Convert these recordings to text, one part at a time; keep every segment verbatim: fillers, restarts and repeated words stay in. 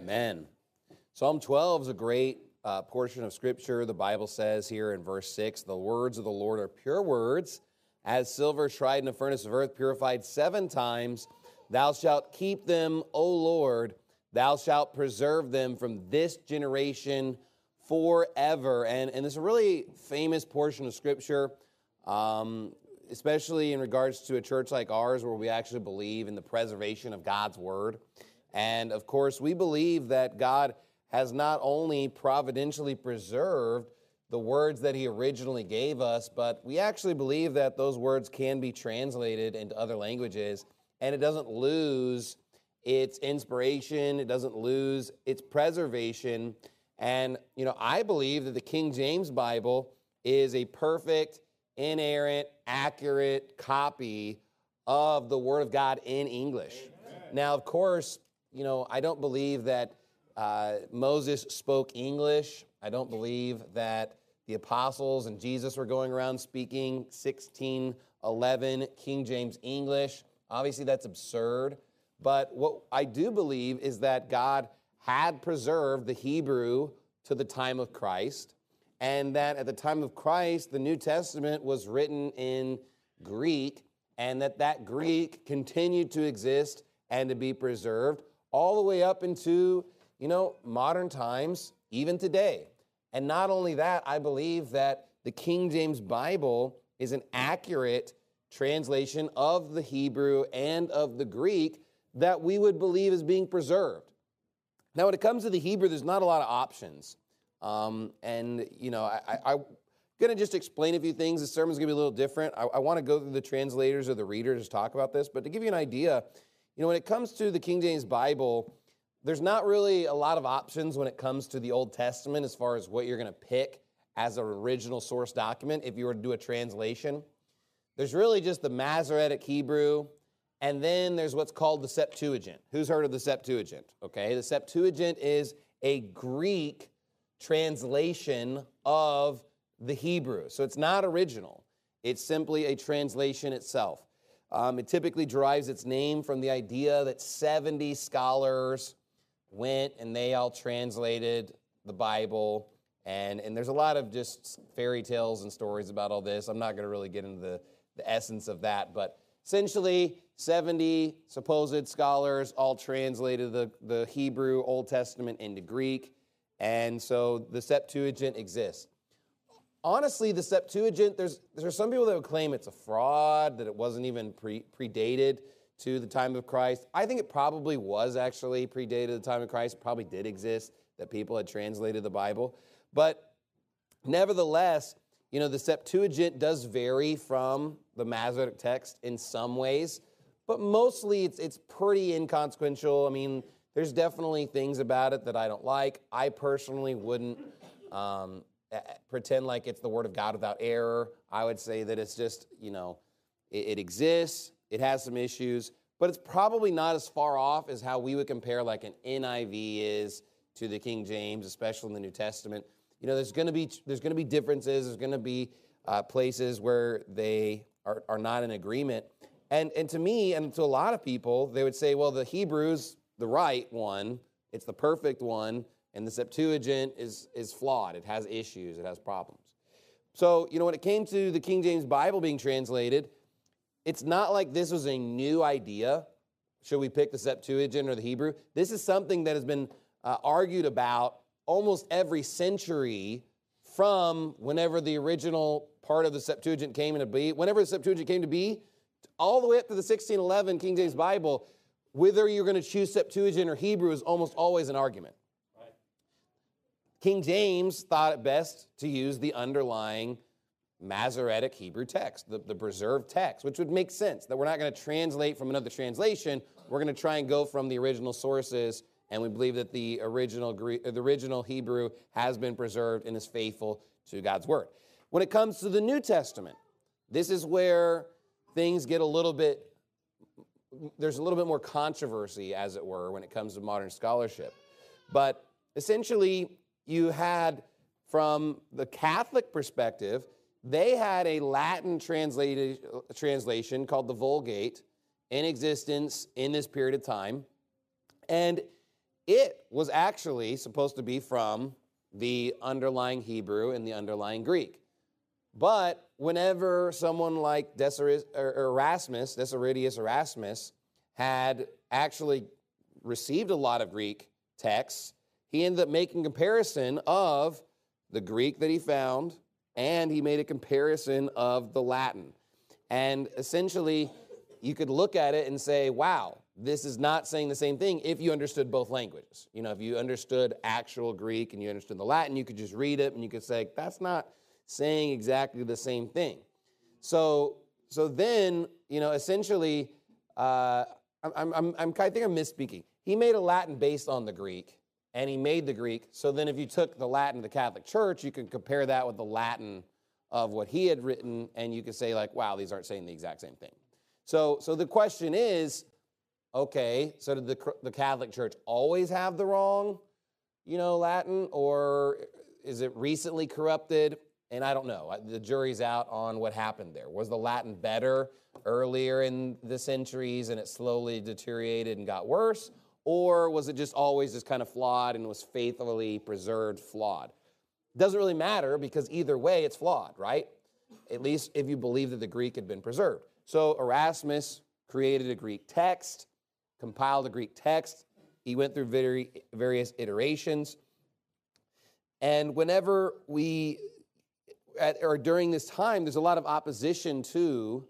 Amen. Psalm twelve is a great uh, portion of Scripture. The Bible says here in verse six, the words of the Lord are pure words, as silver tried in a furnace of earth, purified seven times. Thou shalt keep them, O Lord. Thou shalt preserve them from this generation forever. And, and this is a really famous portion of Scripture, um, especially in regards to a church like ours where we actually believe in the preservation of God's Word. And, of course, we believe that God has not only providentially preserved the words that He originally gave us, but we actually believe that those words can be translated into other languages, and it doesn't lose its inspiration, it doesn't lose its preservation. And, you know, I believe that the King James Bible is a perfect, inerrant, accurate copy of the Word of God in English. Amen. Now, of course, you know, I don't believe that uh, Moses spoke English. I don't believe that the apostles and Jesus were going around speaking sixteen eleven King James English. Obviously, that's absurd. But what I do believe is that God had preserved the Hebrew to the time of Christ, and that at the time of Christ, the New Testament was written in Greek, and that that Greek continued to exist and to be preserved all the way up into, you know, modern times, even today. And not only that, I believe that the King James Bible is an accurate translation of the Hebrew and of the Greek that we would believe is being preserved. Now, when it comes to the Hebrew, there's not a lot of options. Um, and, you know, I, I, I'm going to just explain a few things. The sermon's going to be a little different. I, I want to go through the translators or the readers to talk about this. But to give you an idea, you know, when it comes to the King James Bible, there's not really a lot of options when it comes to the Old Testament as far as what you're going to pick as an original source document if you were to do a translation. There's really just the Masoretic Hebrew, and then there's what's called the Septuagint. Who's heard of the Septuagint? Okay, the Septuagint is a Greek translation of the Hebrew. So it's not original. It's simply a translation itself. Um, it typically derives its name from the idea that seventy scholars went and they all translated the Bible. And, and there's a lot of just fairy tales and stories about all this. I'm not going to really get into the, the essence of that. But essentially, seventy supposed scholars all translated the, the Hebrew Old Testament into Greek. And so the Septuagint exists. Honestly, the Septuagint, there's there's some people that would claim it's a fraud, that it wasn't even pre, predated to the time of Christ. I think it probably was actually predated to the time of Christ. It probably did exist, that people had translated the Bible. But nevertheless, you know, the Septuagint does vary from the Masoretic text in some ways, but mostly it's it's pretty inconsequential. I mean, there's definitely things about it that I don't like. I personally wouldn't um, pretend like it's the Word of God without error. I would say that it's just, you know, it, it exists, it has some issues, but it's probably not as far off as how we would compare like an N I V is to the King James, especially in the New Testament. You know, there's going to be there's going to be differences. There's going to be uh, places where they are, are not in agreement. And and to me, and to a lot of people, they would say, well, the Hebrew's the right one, it's the perfect one, and the Septuagint is is flawed. It has issues. It has problems. So, you know, when it came to the King James Bible being translated, it's not like this was a new idea. Should we pick the Septuagint or the Hebrew? This is something that has been uh, argued about almost every century from whenever the original part of the Septuagint came into be, whenever the Septuagint came to be, all the way up to the sixteen eleven King James Bible. Whether you're going to choose Septuagint or Hebrew is almost always an argument. Right. King James thought it best to use the underlying Masoretic Hebrew text, the, the preserved text, which would make sense, that we're not going to translate from another translation. We're going to try and go from the original sources, and we believe that the original Greek, the original Hebrew has been preserved and is faithful to God's Word. When it comes to the New Testament, this is where things get a little bit there's a little bit more controversy, as it were, when it comes to modern scholarship. But essentially, you had, from the Catholic perspective, they had a Latin translated, translation called the Vulgate in existence in this period of time. And it was actually supposed to be from the underlying Hebrew and the underlying Greek. But whenever someone like Desiderius, or Erasmus, Desiderius Erasmus, had actually received a lot of Greek texts, he ended up making a comparison of the Greek that he found, and he made a comparison of the Latin. And essentially, you could look at it and say, wow, this is not saying the same thing if you understood both languages. You know, if you understood actual Greek and you understood the Latin, you could just read it and you could say, that's not saying exactly the same thing. So, so then, you know, essentially, uh, I'm, I'm, I'm, I think I'm misspeaking. He made a Latin based on the Greek, and he made the Greek. So then if you took the Latin of the Catholic Church, you could compare that with the Latin of what he had written, and you could say, like, wow, these aren't saying the exact same thing. So, so the question is, okay, so did the, the Catholic Church always have the wrong, you know, Latin, or is it recently corrupted? And I don't know. The jury's out on what happened there. Was the Latin better earlier in the centuries and it slowly deteriorated and got worse? Or was it just always just kind of flawed and was faithfully preserved flawed? Doesn't really matter because either way it's flawed, right? At least if you believe that the Greek had been preserved. So Erasmus created a Greek text, compiled a Greek text. He went through very, various iterations. And whenever we, at, or during this time, there's a lot of opposition to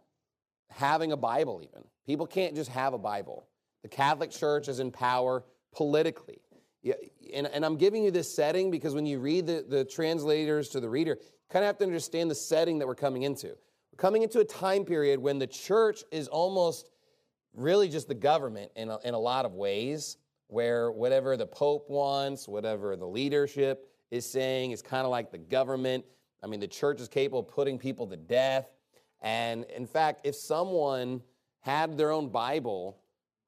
having a Bible even. People can't just have a Bible. The Catholic Church is in power politically. Yeah, and, and I'm giving you this setting because when you read the, the translators to the reader, you kind of have to understand the setting that we're coming into. We're coming into a time period when the church is almost really just the government in a, in a lot of ways, where whatever the Pope wants, whatever the leadership is saying is kind of like the government. I mean, the church is capable of putting people to death. And in fact, if someone had their own Bible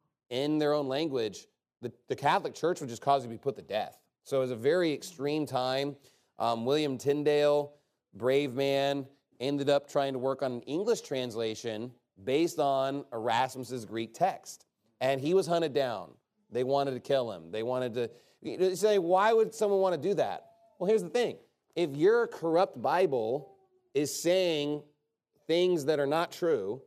in their own language, the, the Catholic Church would just cause you to be put to death. So it was a very extreme time. Um, William Tyndale, brave man, ended up trying to work on an English translation based on Erasmus's Greek text. And he was hunted down. They wanted to kill him. They wanted to you say, why would someone want to do that? Well, here's the thing. If your corrupt Bible is saying things that are not true,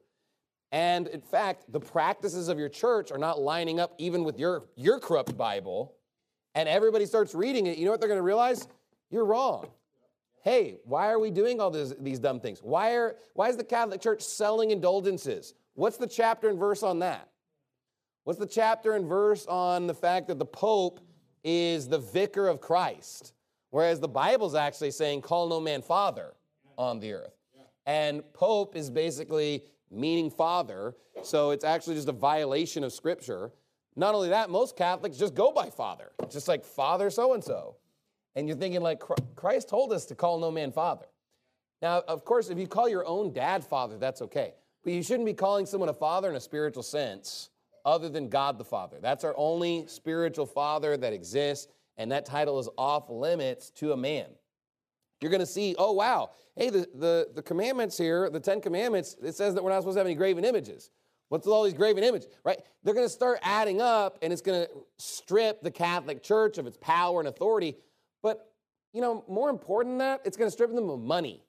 and in fact, the practices of your church are not lining up even with your, your corrupt Bible, and everybody starts reading it, you know what they're going to realize? You're wrong. Hey, why are we doing all this, these dumb things? Why, are, why is the Catholic Church selling indulgences? What's the chapter and verse on that? What's the chapter and verse on the fact that the Pope is the vicar of Christ, whereas the Bible's actually saying, call no man father on the earth. And Pope is basically meaning father, so it's actually just a violation of Scripture. Not only that, most Catholics just go by father, just like father so-and-so. And you're thinking like, Christ told us to call no man father. Now, of course, if you call your own dad father, that's okay. But you shouldn't be calling someone a father in a spiritual sense other than God the Father. That's our only spiritual father that exists, and that title is off limits to a man. You're going to see, oh, wow, hey, the, the, the commandments here, the Ten Commandments, it says that we're not supposed to have any graven images. What's with all these graven images, right? They're going to start adding up, and it's going to strip the Catholic Church of its power and authority. But, you know, more important than that, it's going to strip them of money.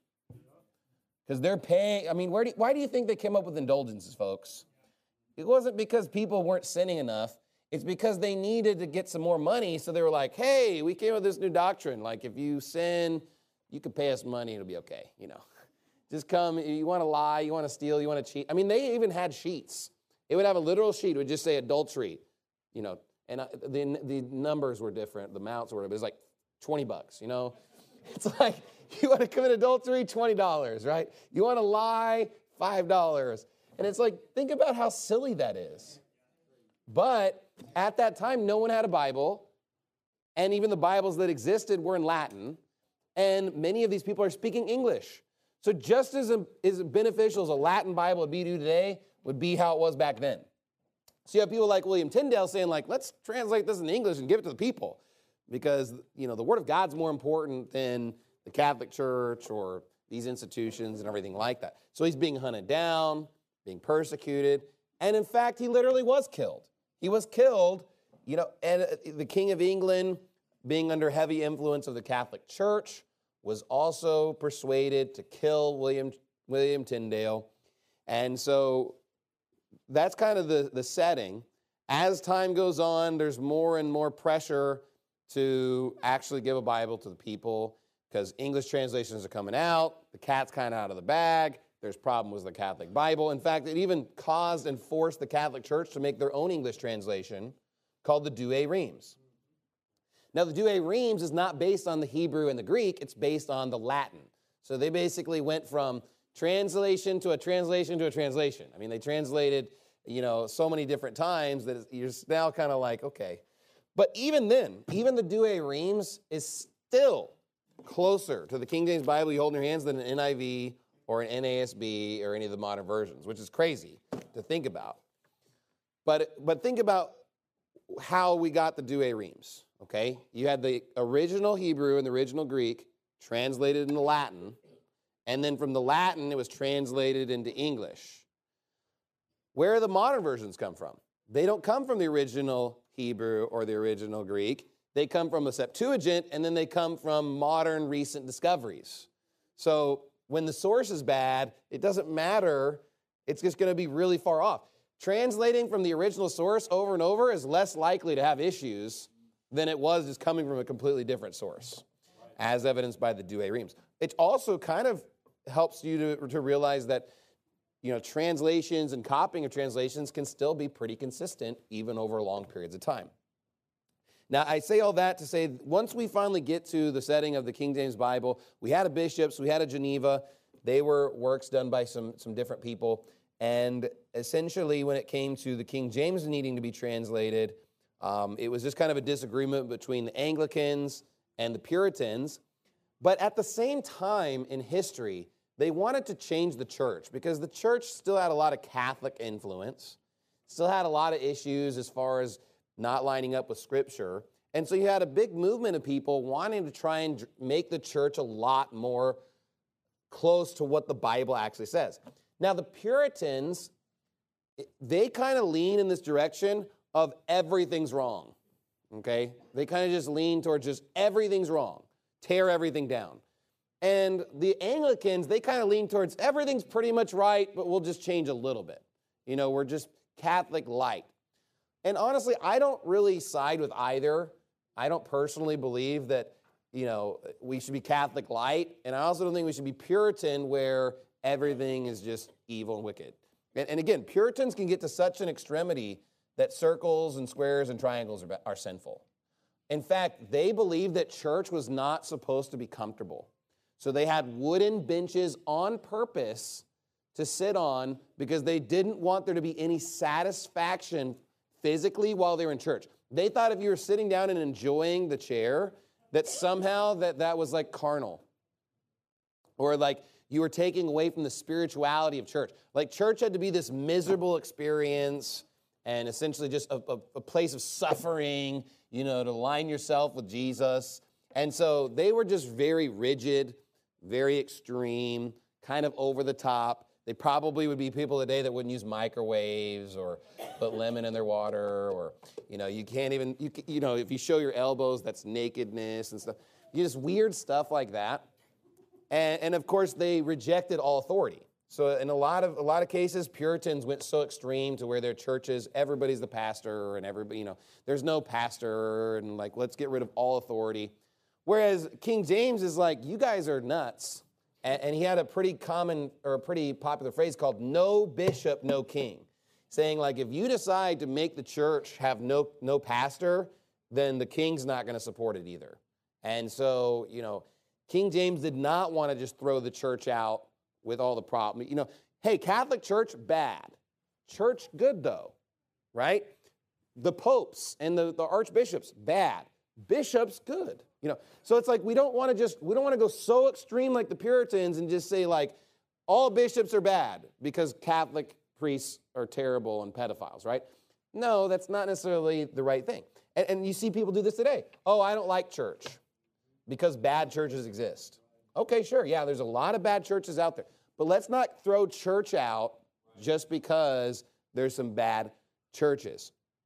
Because they're paying, I mean, where do, why do you think they came up with indulgences, folks? It wasn't because people weren't sinning enough. It's because they needed to get some more money, so they were like, hey, we came up with this new doctrine. Like, if you sin, you can pay us money, it'll be okay, you know. Just come, you want to lie, you want to steal, you want to cheat. I mean, they even had sheets. It would have a literal sheet. It would just say adultery, you know, and the, the numbers were different. The amounts were, it was like twenty bucks, you know. It's like, you want to commit adultery, twenty dollars, right? You want to lie, five dollars. And it's like, think about how silly that is. But at that time, no one had a Bible, and even the Bibles that existed were in Latin, and many of these people are speaking English. So just as, as beneficial as a Latin Bible would be to today, would be how it was back then. So you have people like William Tyndale saying, like, let's translate this in English and give it to the people, because, you know, the Word of God's more important than the Catholic Church or these institutions and everything like that. So he's being hunted down, being persecuted, and in fact, he literally was killed. He was killed You know, and the King of England, being under heavy influence of the Catholic Church, was also persuaded to kill William, William Tyndale. And so that's kind of the, the setting. As time goes on, there's more and more pressure to actually give a Bible to the people because English translations are coming out. The cat's kind of out of the bag. There's problems with the Catholic Bible. In fact, it even caused and forced the Catholic Church to make their own English translation called the Douay Rheims. Now, the Douay Rheims is not based on the Hebrew and the Greek. It's based on the Latin. So they basically went from translation to a translation to a translation. I mean, they translated, you know, so many different times that you're now kind of like, okay. But even then, even the Douay Rheims is still closer to the King James Bible you hold in your hands than an N I V or an N A S B or any of the modern versions, which is crazy to think about. But, but think about how we got the Douay Rheims, okay? You had the original Hebrew and the original Greek translated into Latin, and then from the Latin, it was translated into English. Where do the modern versions come from? They don't come from the original Hebrew or the original Greek. They come from a Septuagint, and then they come from modern recent discoveries. So when the source is bad, it doesn't matter. It's just going to be really far off. Translating from the original source over and over is less likely to have issues than it was just coming from a completely different source, as evidenced by the Douay Rheims. It also kind of helps you to, to realize that, you know, translations and copying of translations can still be pretty consistent even over long periods of time. Now, I say all that to say, once we finally get to the setting of the King James Bible, we had a bishops, we had a Geneva. They were works done by some, some different people. And essentially, when it came to the King James needing to be translated, um, it was just kind of a disagreement between the Anglicans and the Puritans. But at the same time in history, they wanted to change the church because the church still had a lot of Catholic influence, still had a lot of issues as far as not lining up with Scripture. And so you had a big movement of people wanting to try and make the church a lot more close to what the Bible actually says. Now, the Puritans, they kind of lean in this direction of everything's wrong, okay? They kind of just lean towards just everything's wrong, tear everything down. And the Anglicans, they kind of lean towards everything's pretty much right, but we'll just change a little bit. You know, we're just Catholic light. And honestly, I don't really side with either. I don't personally believe that, you know, we should be Catholic light, and I also don't think we should be Puritan where everything is just evil and wicked. And, and again, Puritans can get to such an extremity that circles and squares and triangles are, are sinful. In fact, they believed that church was not supposed to be comfortable. So they had wooden benches on purpose to sit on because they didn't want there to be any satisfaction physically while they were in church. They thought if you were sitting down and enjoying the chair, that somehow that, that was like carnal. Or like you were taking away from the spirituality of church. Like church had to be this miserable experience and essentially just a, a, a place of suffering, you know, to align yourself with Jesus. And so they were just very rigid, very extreme, kind of over the top. They probably would be people today that wouldn't use microwaves or put lemon in their water, or, you know, you can't even, you, you know, if you show your elbows, that's nakedness and stuff. You just weird stuff like that. And, and of course, they rejected all authority. So in a lot of a lot of cases, Puritans went so extreme to where their churches, everybody's the pastor, and everybody, you know, there's no pastor, and like, let's get rid of all authority. Whereas King James is like, you guys are nuts. And he had a pretty common or a pretty popular phrase called no bishop, no king, saying like if you decide to make the church have no, no pastor, then the king's not going to support it either. And so, you know, King James did not want to just throw the church out with all the problems. You know, hey, Catholic Church, bad. Church, good though, right? The popes and the, the archbishops, bad. Bishops, good. You know, so it's like we don't want to just, we don't want to go so extreme like the Puritans and just say like all bishops are bad because Catholic priests are terrible and pedophiles, right? No, that's not necessarily the right thing. And, and you see people do this today. Oh, I don't like church because bad churches exist. Okay, sure, yeah, there's a lot of bad churches out there. But let's not throw church out just because there's some bad churches.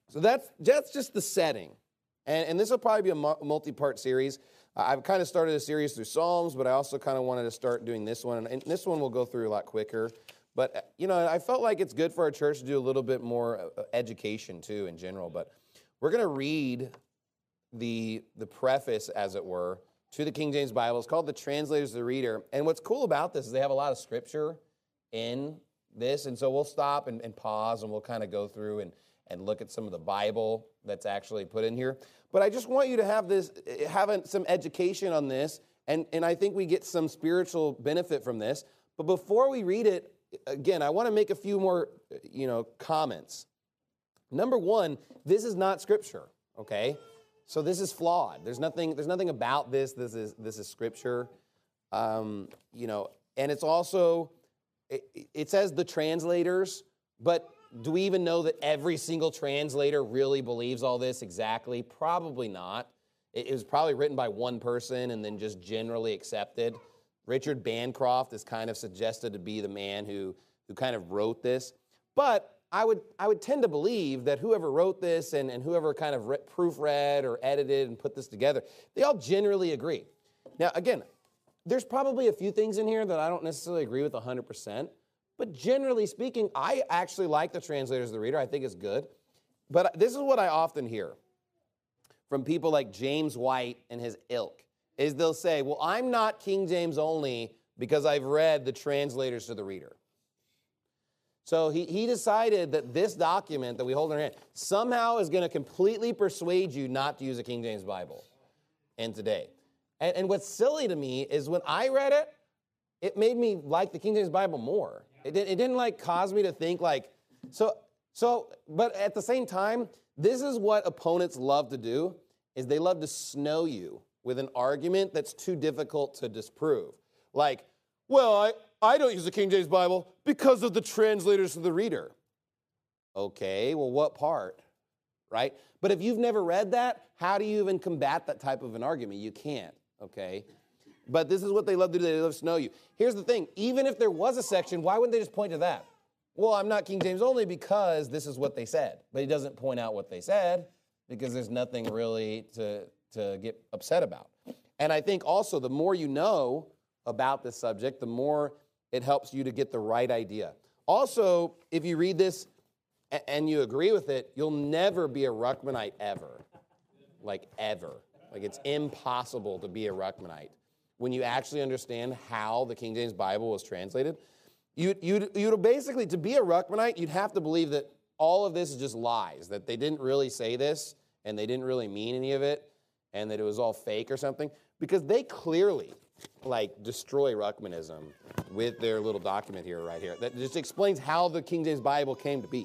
So that's, that's just the setting. And, and this will probably be a multi-part series. Uh, I've kind of started a series through Psalms, but I also kind of wanted to start doing this one. And this one will go through a lot quicker. But, you know, I felt like it's good for our church to do a little bit more education, too, in general. But we're going to read the, the preface, as it were, to the King James Bible. It's called The Translators of the Reader. And what's cool about this is they have a lot of scripture in this. And so we'll stop and, and pause, and we'll kind of go through and, and look at some of the Bible that's actually put in here. But I just want you to have this, have some education on this, and, and I think we get some spiritual benefit from this. But before we read it, again, I want to make a few more, you know, comments. Number one, this is not Scripture, okay? So this is flawed. There's nothing, there's nothing about this. This is, this is Scripture, um, you know, and it's also, it, it says the translators, but do we even know that every single translator really believes all this exactly? Probably not. It, it was probably written by one person and then just generally accepted. Richard Bancroft is kind of suggested to be the man who, who kind of wrote this. But I would, I would tend to believe that whoever wrote this and, and whoever kind of re- proofread or edited and put this together, they all generally agree. Now, again, there's probably a few things in here that I don't necessarily agree with one hundred percent. But generally speaking, I actually like the Translators of the Reader. I think it's good. But this is what I often hear from people like James White and his ilk, is they'll say, well, I'm not King James only because I've read the Translators to the Reader. So he, he decided that this document that we hold in our hand somehow is going to completely persuade you not to use a King James Bible in today. And, and what's silly to me is when I read it, it made me like the King James Bible more. It, it didn't like cause me to think like, so, so, but at the same time, this is what opponents love to do, is they love to snow you with an argument that's too difficult to disprove. Like, well, I, I don't use the King James Bible because of the Translators of the Reader. Okay, well, what part, right? But if you've never read that, how do you even combat that type of an argument? You can't, okay? But this is what they love to do. They love to snow you. Here's the thing. Even if there was a section, why wouldn't they just point to that? Well, I'm not King James only because this is what they said. But he doesn't point out what they said because there's nothing really to, to get upset about. And I think also the more you know about this subject, the more it helps you to get the right idea. Also, if you read this and you agree with it, you'll never be a Ruckmanite ever. Like ever. Like it's impossible to be a Ruckmanite when you actually understand how the King James Bible was translated. You, you'd, you'd basically, to be a Ruckmanite, you'd have to believe that all of this is just lies, that they didn't really say this, and they didn't really mean any of it, and that it was all fake or something, because they clearly, like, destroy Ruckmanism with their little document here, right here, that just explains how the King James Bible came to be.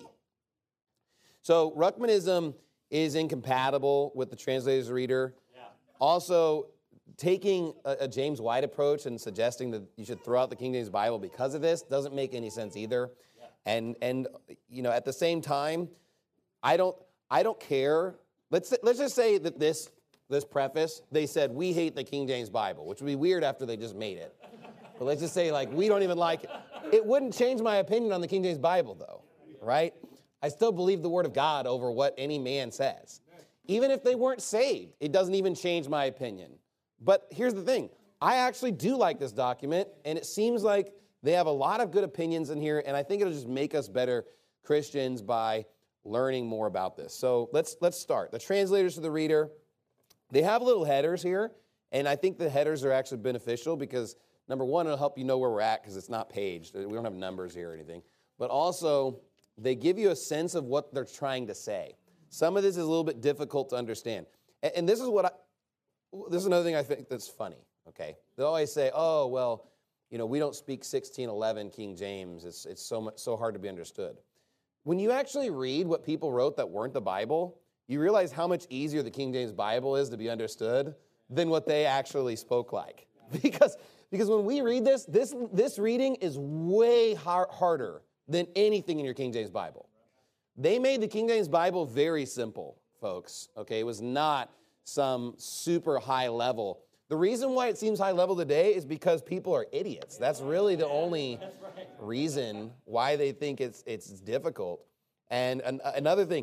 So Ruckmanism is incompatible with the Translators of the Reader. Yeah. Also, taking a, a James White approach and suggesting that you should throw out the King James Bible because of this doesn't make any sense either. Yeah. And and you know, at the same time, I don't I don't care. Let's let's just say that this this preface, they said we hate the King James Bible, which would be weird after they just made it. But let's just say like we don't even like it. It wouldn't change my opinion on the King James Bible though, right? I still believe the Word of God over what any man says. Even if they weren't saved, it doesn't even change my opinion. But here's the thing. I actually do like this document, and it seems like they have a lot of good opinions in here, and I think it'll just make us better Christians by learning more about this. So let's let's start. The Translators of the Reader, they have little headers here, and I think the headers are actually beneficial because, number one, it'll help you know where we're at because it's not paged. We don't have numbers here or anything. But also, they give you a sense of what they're trying to say. Some of this is a little bit difficult to understand. And, and this is what I... This is another thing I think that's funny, okay? They always say, oh, well, you know, we don't speak sixteen eleven King James. It's, it's so much, so hard to be understood. When you actually read what people wrote that weren't the Bible, you realize how much easier the King James Bible is to be understood than what they actually spoke like. Because, because when we read this, this, this reading is way har- harder than anything in your King James Bible. They made the King James Bible very simple, folks, okay? It was not some super high level. The reason why it seems high level today is because people are idiots. That's really the only reason why they think it's it's difficult. And an, another thing,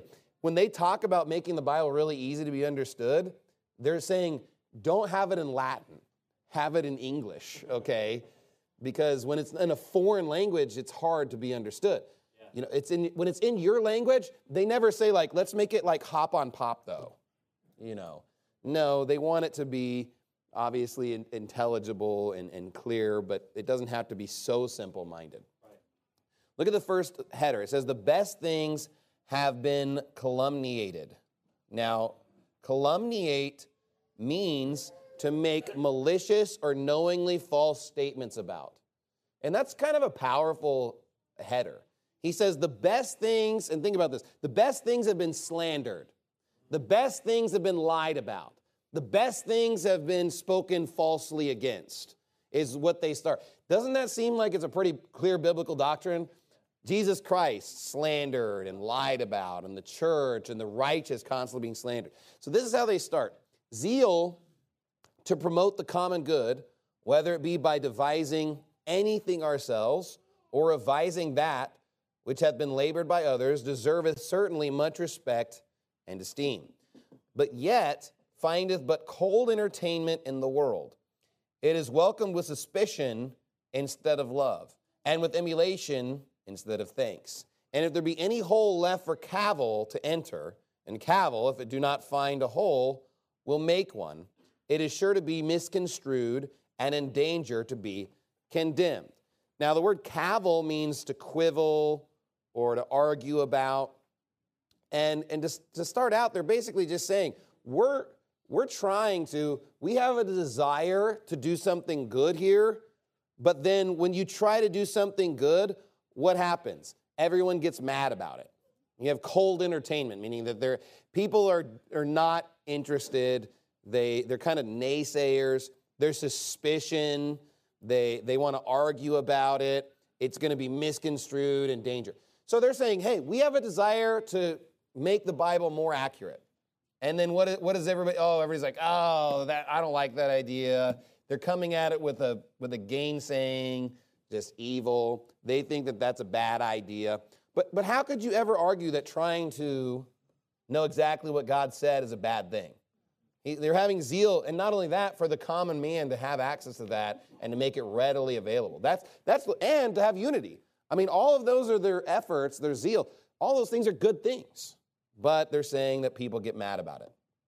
when they talk about making the Bible really easy to be understood, they're saying, don't have it in Latin, have it in English, okay? Because when it's in a foreign language, it's hard to be understood. Yeah. You know, it's in when it's in your language, they never say like, let's make it like hop on pop though. You know, no, they want it to be obviously in, intelligible and, and clear, but it doesn't have to be so simple-minded. Right. Look at the first header. It says, the best things have been calumniated. Now, calumniate means to make malicious or knowingly false statements about. And that's kind of a powerful header. He says the best things, and think about this, the best things have been slandered. The best things have been lied about. The best things have been spoken falsely against, is what they start. Doesn't that seem like it's a pretty clear biblical doctrine? Jesus Christ slandered and lied about, and the church and the righteous constantly being slandered. So this is how they start. Zeal to promote the common good, whether it be by devising anything ourselves or revising that which hath been labored by others, deserveth certainly much respect and esteem. But yet findeth but cold entertainment in the world. It is welcomed with suspicion instead of love, and with emulation instead of thanks. And if there be any hole left for cavil to enter, and cavil, if it do not find a hole, will make one, it is sure to be misconstrued and in danger to be condemned. Now, the word cavil means to quibble or to argue about. And, and to, to start out, they're basically just saying, we're, we're trying to, we have a desire to do something good here, but then when you try to do something good, what happens? Everyone gets mad about it. You have cold entertainment, meaning that they're, people are, are not interested. They, they're kind of naysayers. There's suspicion. They, they want to argue about it. It's going to be misconstrued and danger. So they're saying, hey, we have a desire to make the Bible more accurate. And then what, what is everybody, oh, everybody's like, oh, that I don't like that idea. They're coming at it with a, with a gainsaying, just evil. They think that that's a bad idea. But, but how could you ever argue that trying to know exactly what God said is a bad thing? They're having zeal, and not only that, for the common man to have access to that and to make it readily available. That's, that's, and to have unity. I mean, all of those are their efforts, their zeal. All those things are good things, but they're saying that people get mad about it.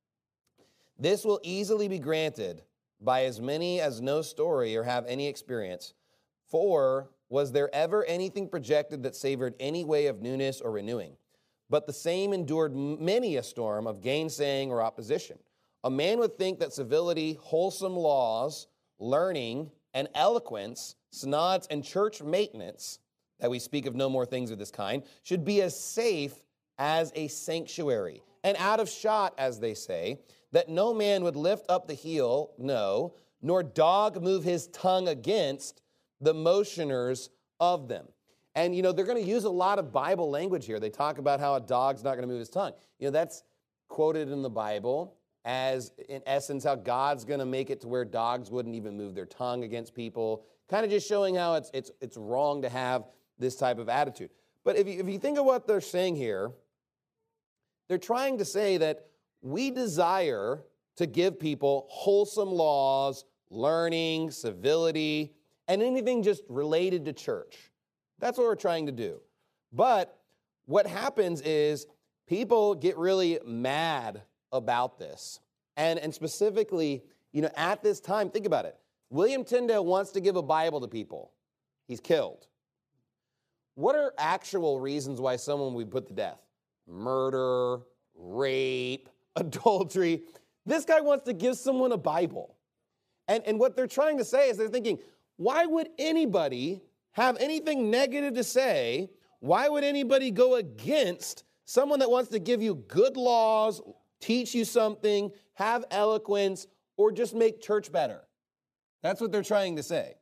This will easily be granted by as many as know story or have any experience. For was there ever anything projected that savored any way of newness or renewing? But the same endured many a storm of gainsaying or opposition. A man would think that civility, wholesome laws, learning, and eloquence, synods, and church maintenance, that we speak of no more things of this kind, should be as safe as a sanctuary, and out of shot, as they say, that no man would lift up the heel, no, nor dog move his tongue against the motioners of them. And, you know, they're going to use a lot of Bible language here. They talk about how a dog's not going to move his tongue. You know, that's quoted in the Bible as, in essence, how God's going to make it to where dogs wouldn't even move their tongue against people, kind of just showing how it's, it's, it's wrong to have this type of attitude. But if you, if you think of what they're saying here, they're trying to say that we desire to give people wholesome laws, learning, civility, and anything just related to church. That's what we're trying to do. But what happens is people get really mad about this. And, and specifically, you know, at this time, think about it. William Tyndale wants to give a Bible to people. He's killed. What are actual reasons why someone would be put to death? Murder, rape, adultery. This guy wants to give someone a Bible. And, and what they're trying to say is they're thinking, why would anybody have anything negative to say? Why would anybody go against someone that wants to give you good laws, teach you something, have eloquence, or just make church better? That's what they're trying to say.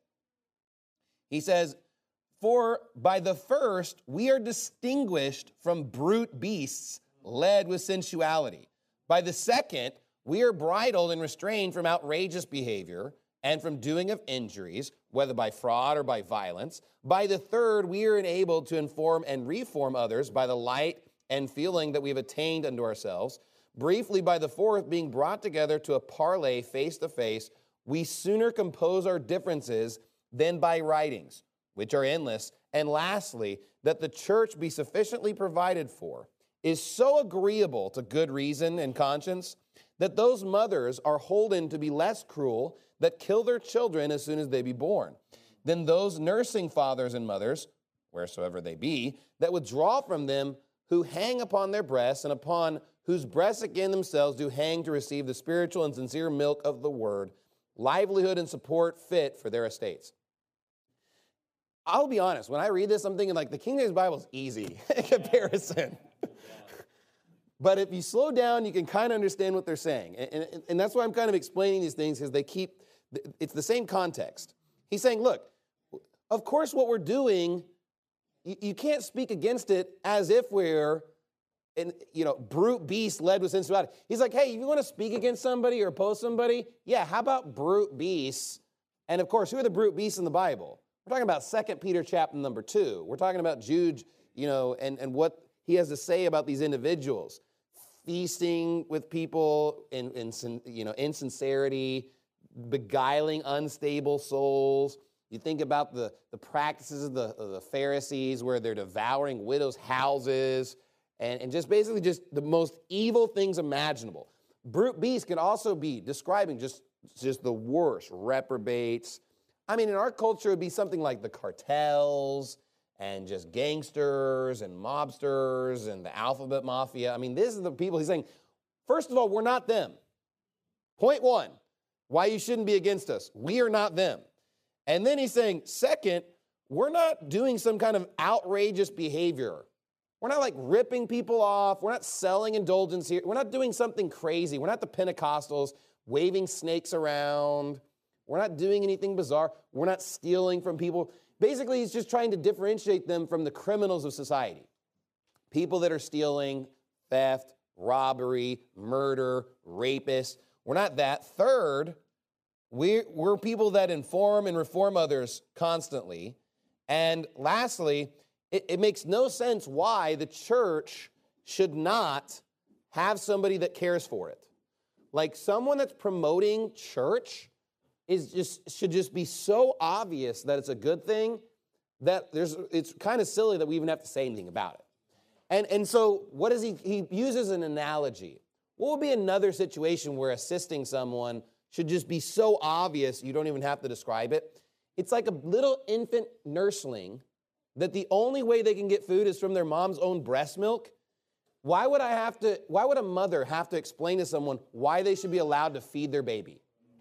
He says, for by the first we are distinguished from brute beasts led with sensuality. By the second, we are bridled and restrained from outrageous behavior and from doing of injuries, whether by fraud or by violence. By the third, we are enabled to inform and reform others by the light and feeling that we've attained unto ourselves, briefly by the fourth being brought together to a parley face to face, we sooner compose our differences than by writings, which are endless. And lastly, that the church be sufficiently provided for is so agreeable to good reason and conscience that those mothers are holden to be less cruel that kill their children as soon as they be born, than those nursing fathers and mothers, wheresoever they be, that withdraw from them who hang upon their breasts, and upon whose breasts again themselves do hang to receive the spiritual and sincere milk of the word, livelihood and support fit for their estates. I'll be honest, when I read this, I'm thinking like the King James Bible is easy in comparison. But if you slow down, you can kind of understand what they're saying. And, and, and that's why I'm kind of explaining these things, because they keep, it's the same context. He's saying, look, of course what we're doing, you, you can't speak against it as if we're, in, you know, brute beast led with sensuality. He's like, hey, if you want to speak against somebody or oppose somebody, yeah, how about brute beasts? And of course, who are the brute beasts in the Bible? We're talking about Second Peter chapter number two. We're talking about Jude, you know, and, and what he has to say about these individuals. Feasting with people in, in you know, insincerity, beguiling unstable souls. You think about the, the practices of the, of the Pharisees where they're devouring widows' houses and, and just basically just the most evil things imaginable. Brute beasts can also be describing just, just the worst reprobates. I mean, in our culture, it would be something like the cartels and just gangsters and mobsters and the alphabet mafia. I mean, this is the people he's saying, first of all, we're not them. Point one, why you shouldn't be against us. We are not them. And then he's saying, second, we're not doing some kind of outrageous behavior. We're not like ripping people off. We're not selling indulgence here. We're not doing something crazy. We're not the Pentecostals waving snakes around. We're not doing anything bizarre. We're not stealing from people. Basically, he's just trying to differentiate them from the criminals of society. People that are stealing, theft, robbery, murder, rapists. We're not that. Third, we're, we're people that inform and reform others constantly. And lastly, it, it makes no sense why the church should not have somebody that cares for it. Like someone that's promoting church is just should just be so obvious that it's a good thing that there's it's kind of silly that we even have to say anything about it. And, and so what does he, he uses an analogy. What would be another situation where assisting someone should just be so obvious you don't even have to describe it? It's like a little infant nursling that the only way they can get food is from their mom's own breast milk. Why would I have to, why would a mother have to explain to someone why they should be allowed to feed their baby?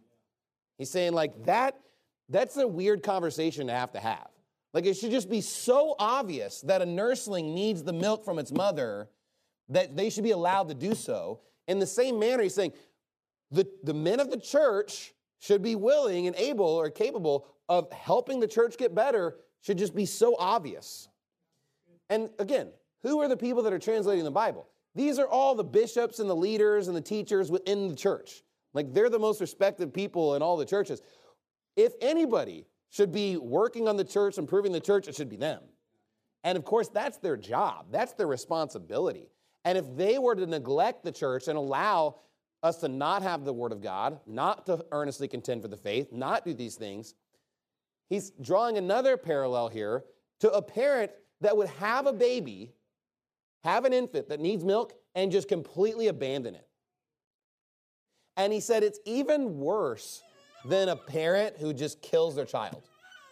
He's saying like that, that's a weird conversation to have to have. Like it should just be so obvious that a nursling needs the milk from its mother that they should be allowed to do so. In the same manner, he's saying the, the men of the church should be willing and able or capable of helping the church get better, should just be so obvious. And again, who are the people that are translating the Bible? These are all the bishops and the leaders and the teachers within the church. Like they're the most respected people in all the churches. If anybody should be working on the church, improving the church, it should be them. And of course, that's their job. That's their responsibility. And if they were to neglect the church and allow us to not have the word of God, not to earnestly contend for the faith, not do these things, he's drawing another parallel here to a parent that would have a baby, have an infant that needs milk, and just completely abandon it. And he said it's even worse than a parent who just kills their child.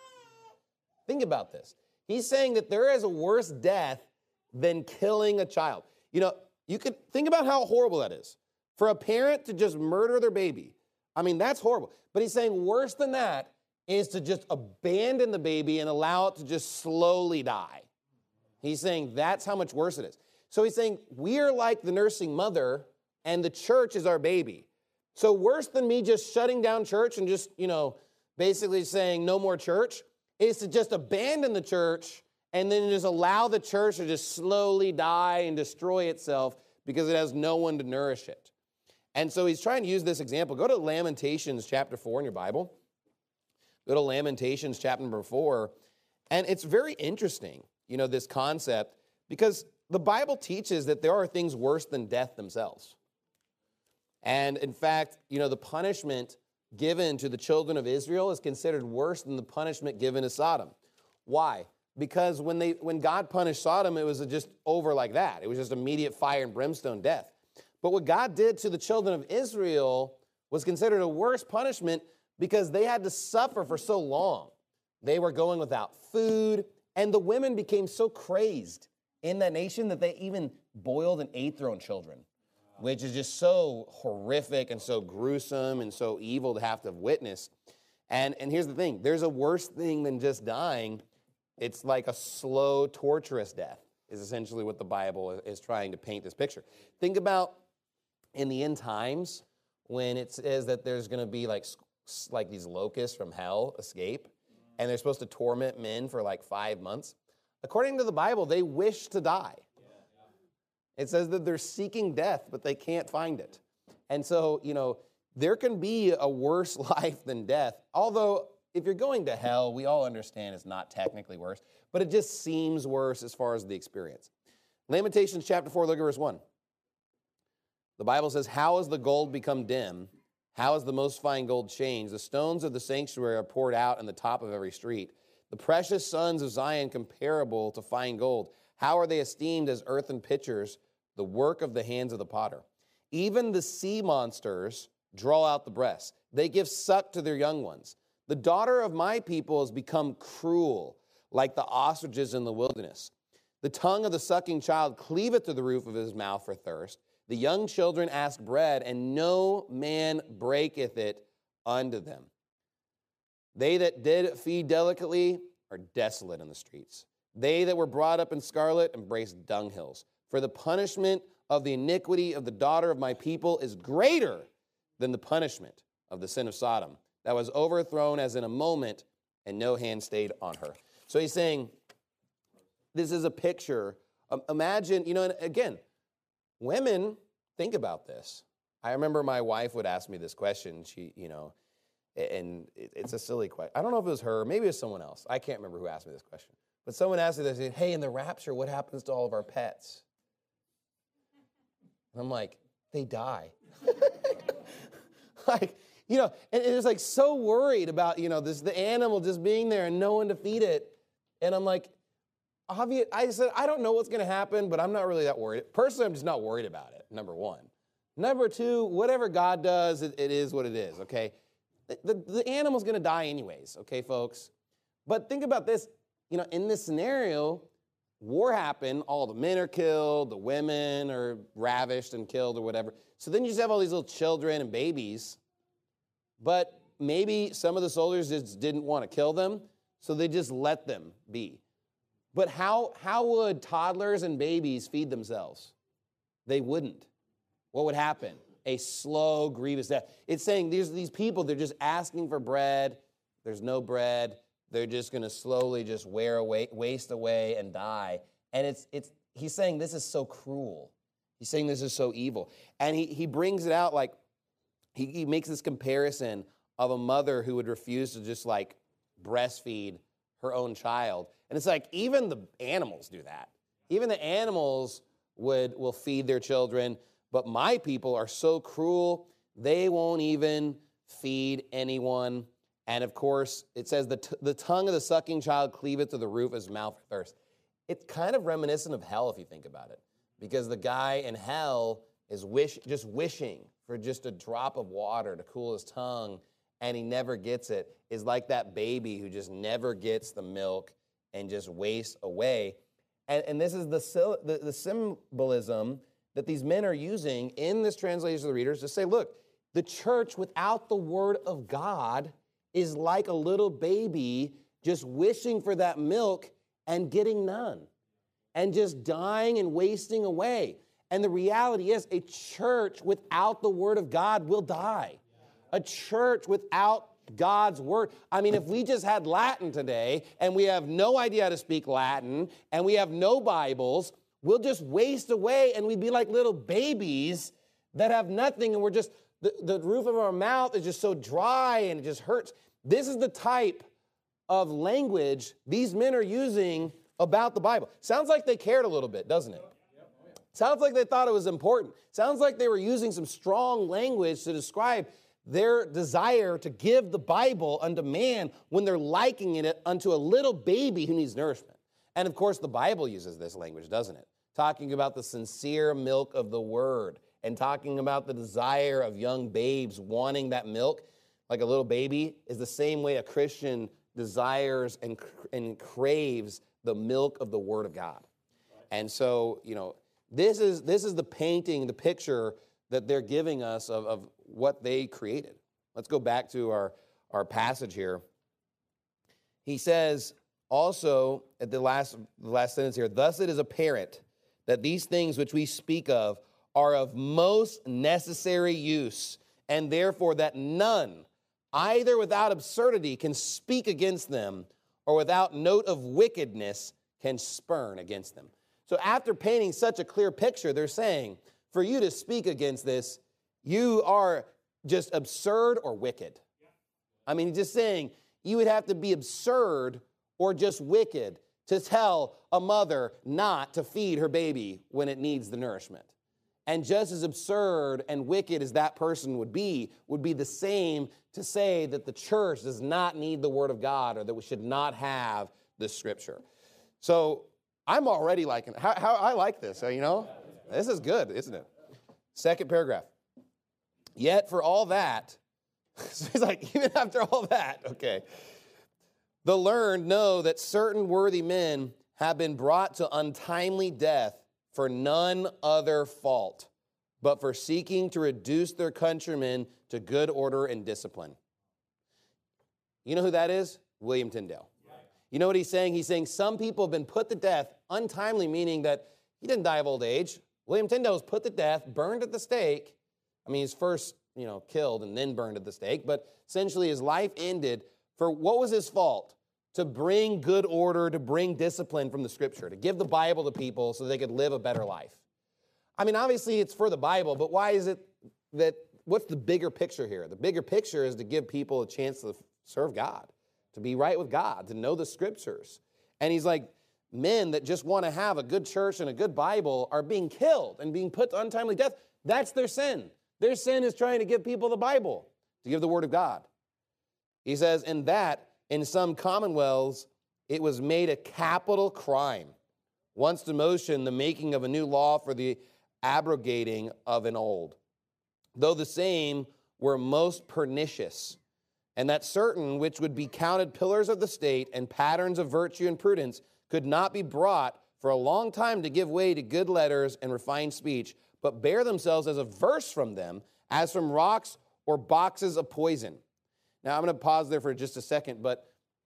Think about this. He's saying that there is a worse death than killing a child. You know, you could think about how horrible that is. For a parent to just murder their baby, I mean, that's horrible. But he's saying worse than that is to just abandon the baby and allow it to just slowly die. He's saying that's how much worse it is. So he's saying we're like the nursing mother and the church is our baby. So worse than me just shutting down church and just, you know, basically saying no more church is to just abandon the church and then just allow the church to just slowly die and destroy itself because it has no one to nourish it. And so he's trying to use this example. Go to Lamentations chapter four in your Bible. Go to Lamentations chapter number four. And it's very interesting, you know, this concept, because the Bible teaches that there are things worse than death themselves. And in fact, you know, the punishment given to the children of Israel is considered worse than the punishment given to Sodom. Why? Because when they when God punished Sodom, it was just over like that. It was just immediate fire and brimstone death. But what God did to the children of Israel was considered a worse punishment because they had to suffer for so long. They were going without food, and the women became so crazed in that nation that they even boiled and ate their own children, which is just so horrific and so gruesome and so evil to have to witness. And, and here's the thing. There's a worse thing than just dying. It's like a slow, torturous death is essentially what the Bible is trying to paint this picture. Think about in the end times when it says that there's going to be like, like these locusts from hell escape, and they're supposed to torment men for like five months. According to the Bible, they wish to die. It says that they're seeking death, but they can't find it. And so, you know, there can be a worse life than death. Although, if you're going to hell, we all understand it's not technically worse, but it just seems worse as far as the experience. Lamentations chapter four, look at verse one. The Bible says, how has the gold become dim? How has the most fine gold changed? The stones of the sanctuary are poured out in the top of every street. The precious sons of Zion comparable to fine gold. How are they esteemed as earthen pitchers, the work of the hands of the potter? Even the sea monsters draw out the breast. They give suck to their young ones. The daughter of my people has become cruel, like the ostriches in the wilderness. The tongue of the sucking child cleaveth to the roof of his mouth for thirst. The young children ask bread, and no man breaketh it unto them. They that did feed delicately are desolate in the streets. They that were brought up in scarlet embrace dunghills. For the punishment of the iniquity of the daughter of my people is greater than the punishment of the sin of Sodom, that was overthrown as in a moment, and no hand stayed on her. So he's saying, this is a picture. Um, imagine, you know, and again, women, think about this. I remember my wife would ask me this question. She, you know, and it's a silly question. I don't know if it was her, maybe it was someone else. I can't remember who asked me this question. But someone asked me this, hey, in the rapture, what happens to all of our pets? And I'm like, they die. Like, you know, and it was like so worried about, you know, this the animal just being there and no one to feed it. And I'm like, obvious, I said, I don't know what's going to happen, but I'm not really that worried. Personally, I'm just not worried about it, number one. Number two, whatever God does, it, it is what it is, okay? The, the, the animal's going to die anyways, okay, folks? But think about this. You know, in this scenario, war happened, all the men are killed, the women are ravished and killed or whatever. So then you just have all these little children and babies, but maybe some of the soldiers just didn't want to kill them, so they just let them be. But how, how would toddlers and babies feed themselves? They wouldn't. What would happen? A slow, grievous death. It's saying these, these people, they're just asking for bread. There's no bread. They're just going to slowly just wear away, waste away and die. And it's, it's, he's saying this is so cruel. He's saying this is so evil. And he, he brings it out like, he, he makes this comparison of a mother who would refuse to just like breastfeed her own child. And it's like, even the animals do that. Even the animals would will feed their children, but my people are so cruel, they won't even feed anyone. And of course, it says, the, t- the tongue of the sucking child cleaveth to the roof of his mouth for thirst. It's kind of reminiscent of hell if you think about it, because the guy in hell is wish just wishing for just a drop of water to cool his tongue, and he never gets it, is like that baby who just never gets the milk and just wastes away. And, and this is the, the, the symbolism that these men are using in this translation of the readers to say, look, the church without the word of God is like a little baby just wishing for that milk and getting none, and just dying and wasting away. And the reality is, a church without the word of God will die. A church without God's word. I mean, if we just had Latin today and we have no idea how to speak Latin and we have no Bibles, we'll just waste away and we'd be like little babies that have nothing, and we're just, the, the roof of our mouth is just so dry and it just hurts. This is the type of language these men are using about the Bible. Sounds like they cared a little bit, doesn't it? Sounds like they thought it was important. Sounds like they were using some strong language to describe their desire to give the Bible unto man when they're likening it unto a little baby who needs nourishment. And of course, the Bible uses this language, doesn't it? Talking about the sincere milk of the word and talking about the desire of young babes wanting that milk like a little baby is the same way a Christian desires and, and craves the milk of the word of God. And so, you know, this is, this is the painting, the picture that they're giving us of, of what they created. Let's go back to our, our passage here. He says also at the last, the last sentence here, thus it is apparent that these things which we speak of are of most necessary use, and therefore that none, either without absurdity, can speak against them, or without note of wickedness can spurn against them. So after painting such a clear picture, they're saying, for you to speak against this, you are just absurd or wicked. I mean, just saying, you would have to be absurd or just wicked to tell a mother not to feed her baby when it needs the nourishment. And just as absurd and wicked as that person would be, would be the same to say that the church does not need the word of God or that we should not have the scripture. So I'm already liking it. How, how I like this, you know? This is good, isn't it? Second paragraph. Yet for all that, so he's like, even after all that, okay, the learned know that certain worthy men have been brought to untimely death for none other fault, but for seeking to reduce their countrymen to good order and discipline. You know who that is? William Tyndale. You know what he's saying? He's saying some people have been put to death untimely, meaning that he didn't die of old age. William Tyndale was put to death, burned at the stake. I mean, he's first, you know, killed and then burned at the stake, but essentially his life ended for what was his fault? To bring good order, to bring discipline from the scripture, to give the Bible to people so they could live a better life. I mean, obviously it's for the Bible, but why is it that, what's the bigger picture here? The bigger picture is to give people a chance to serve God, to be right with God, to know the scriptures. And he's like, men that just want to have a good church and a good Bible are being killed and being put to untimely death. That's their sin. Their sin is trying to give people the Bible, to give the word of God. He says, in that, in some commonwealths, it was made a capital crime, once to motion the making of a new law for the abrogating of an old, though the same were most pernicious, and that certain which would be counted pillars of the state and patterns of virtue and prudence could not be brought for a long time to give way to good letters and refined speech, but bear themselves as averse from them, as from rocks or boxes of poison. Now, I'm going to pause there for just a second, but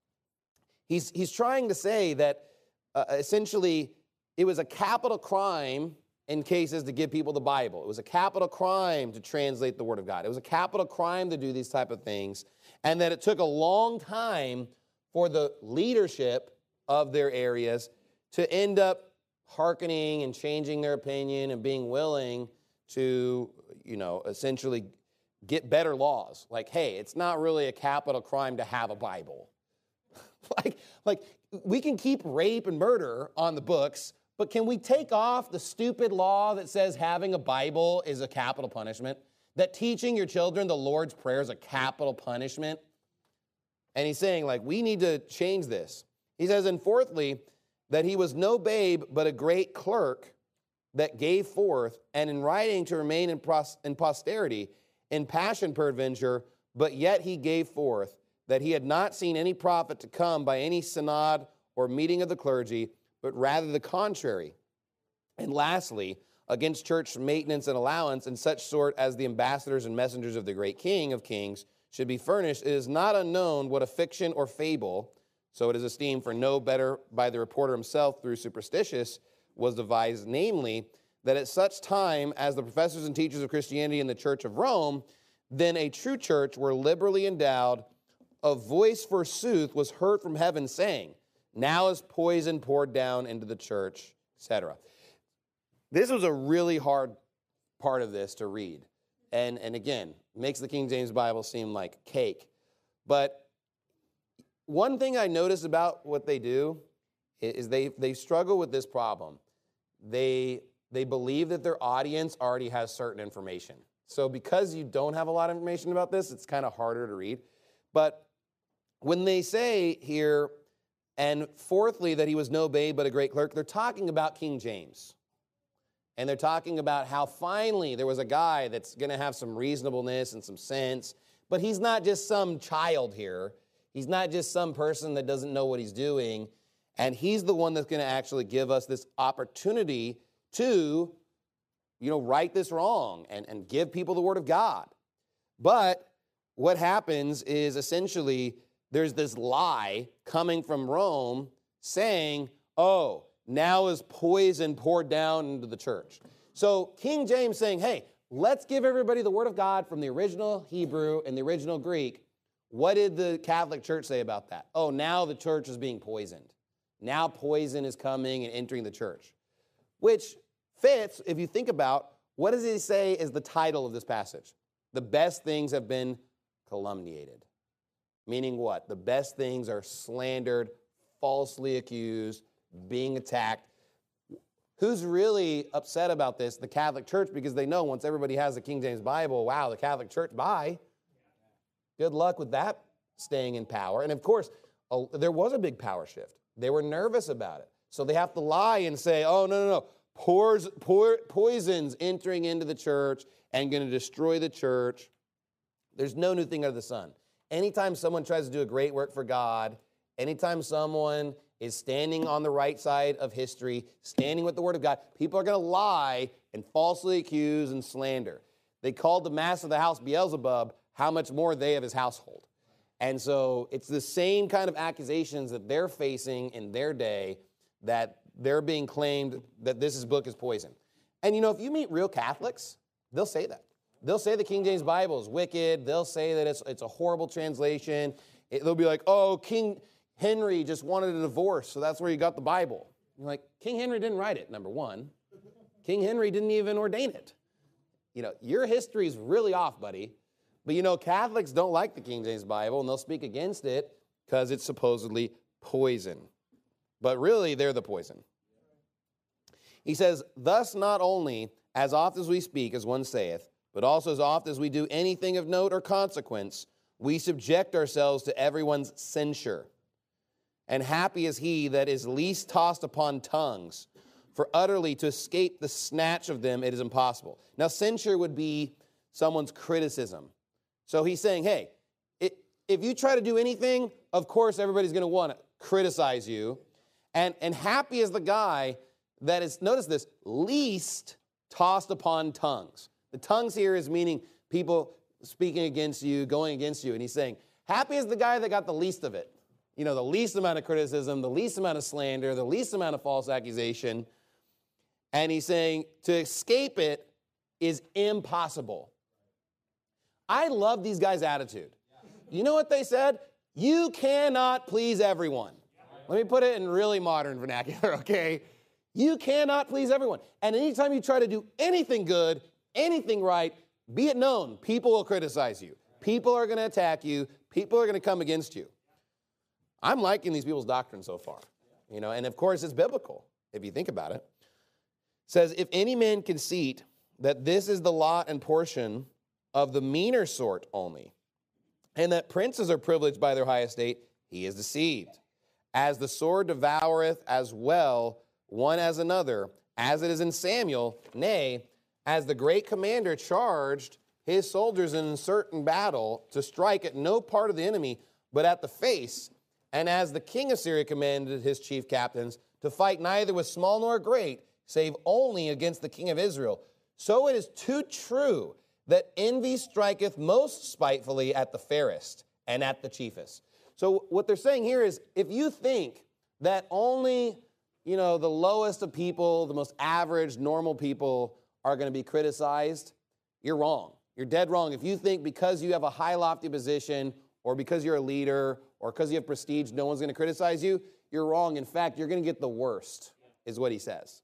he's, he's trying to say that uh, essentially it was a capital crime in cases to give people the Bible. It was a capital crime to translate the Word of God. It was a capital crime to do these type of things, and that it took a long time for the leadership of their areas to end up hearkening and changing their opinion and being willing to, you know, essentially get better laws. Like, hey, it's not really a capital crime to have a Bible. like, like we can keep rape and murder on the books, but can we take off the stupid law that says having a Bible is a capital punishment? That teaching your children the Lord's Prayer is a capital punishment? And he's saying, like, we need to change this. He says, and fourthly, that he was no babe, but a great clerk that gave forth, and in writing to remain in, pros- in posterity, in passion peradventure, but yet he gave forth, that he had not seen any prophet to come by any synod or meeting of the clergy, but rather the contrary. And lastly, against church maintenance and allowance in such sort as the ambassadors and messengers of the great King of kings should be furnished, it is not unknown what a fiction or fable, so it is esteemed for no better by the reporter himself through superstitious, was devised, namely, that at such time as the professors and teachers of Christianity in the Church of Rome, then a true church were liberally endowed, a voice forsooth was heard from heaven saying, now is poison poured down into the church, et cetera. This was a really hard part of this to read. And, and again, makes the King James Bible seem like cake. But one thing I notice about what they do is they, they struggle with this problem. They they believe that their audience already has certain information. So because you don't have a lot of information about this, it's kind of harder to read. But when they say here, and fourthly, that he was no babe but a great clerk, they're talking about King James. And they're talking about how finally there was a guy that's going to have some reasonableness and some sense. But he's not just some child here. He's not just some person that doesn't know what he's doing. And he's the one that's going to actually give us this opportunity to, you know, right this wrong and, and give people the word of God. But what happens is essentially there's this lie coming from Rome saying, oh, now is poison poured down into the church. So King James saying, hey, let's give everybody the word of God from the original Hebrew and the original Greek. What did the Catholic Church say about that? Oh, now the church is being poisoned. Now poison is coming and entering the church. Which fits, if you think about, what does he say is the title of this passage? The best things have been calumniated. Meaning what? The best things are slandered, falsely accused, being attacked. Who's really upset about this? The Catholic Church, because they know once everybody has the King James Bible, wow, the Catholic Church, bye. Good luck with that staying in power. And of course, uh, there was a big power shift. They were nervous about it. So they have to lie and say, oh, no, no, no. Pours, pour, poisons entering into the church and going to destroy the church. There's no new thing under the sun. Anytime someone tries to do a great work for God, anytime someone is standing on the right side of history, standing with the word of God, people are going to lie and falsely accuse and slander. They called the master of the house Beelzebub. How much more they of his household? And so it's the same kind of accusations that they're facing in their day, that they're being claimed that this book is poison. And you know, if you meet real Catholics, they'll say that. They'll say the King James Bible is wicked. They'll say that it's, it's a horrible translation. It, they'll be like, oh, King Henry just wanted a divorce, so that's where he got the Bible. You're like, King Henry didn't write it, number one. King Henry didn't even ordain it. You know, your history's really off, buddy. But you know, Catholics don't like the King James Bible, and they'll speak against it because it's supposedly poison. But really, they're the poison. He says, thus not only as oft as we speak, as one saith, but also as oft as we do anything of note or consequence, we subject ourselves to everyone's censure. And happy is he that is least tossed upon tongues, for utterly to escape the snatch of them it is impossible. Now, censure would be someone's criticism. So he's saying, hey, it, if you try to do anything, of course everybody's going to want to criticize you. And, and happy is the guy that is, notice this, least tossed upon tongues. The tongues here is meaning people speaking against you, going against you. And he's saying, happy is the guy that got the least of it. You know, the least amount of criticism, the least amount of slander, the least amount of false accusation. And he's saying to escape it is impossible. I love these guys' attitude. You know what they said? You cannot please everyone. Let me put it in really modern vernacular, okay? You cannot please everyone. And anytime you try to do anything good, anything right, be it known, people will criticize you. People are going to attack you. People are going to come against you. I'm liking these people's doctrine so far. You know, and of course it's biblical, if you think about it. It says, if any man conceit that this is the lot and portion of the meaner sort only, and that princes are privileged by their high estate, he is deceived. As the sword devoureth as well one as another, as it is in Samuel, nay, as the great commander charged his soldiers in a certain battle to strike at no part of the enemy, but at the face, and as the king of Syria commanded his chief captains to fight neither with small nor great, save only against the king of Israel. So it is too true that envy striketh most spitefully at the fairest and at the chiefest. So what they're saying here is, if you think that only, you know, the lowest of people, the most average, normal people are going to be criticized, you're wrong. You're dead wrong. If you think because you have a high, lofty position, or because you're a leader, or because you have prestige, no one's going to criticize you, you're wrong. In fact, you're going to get the worst, is what he says.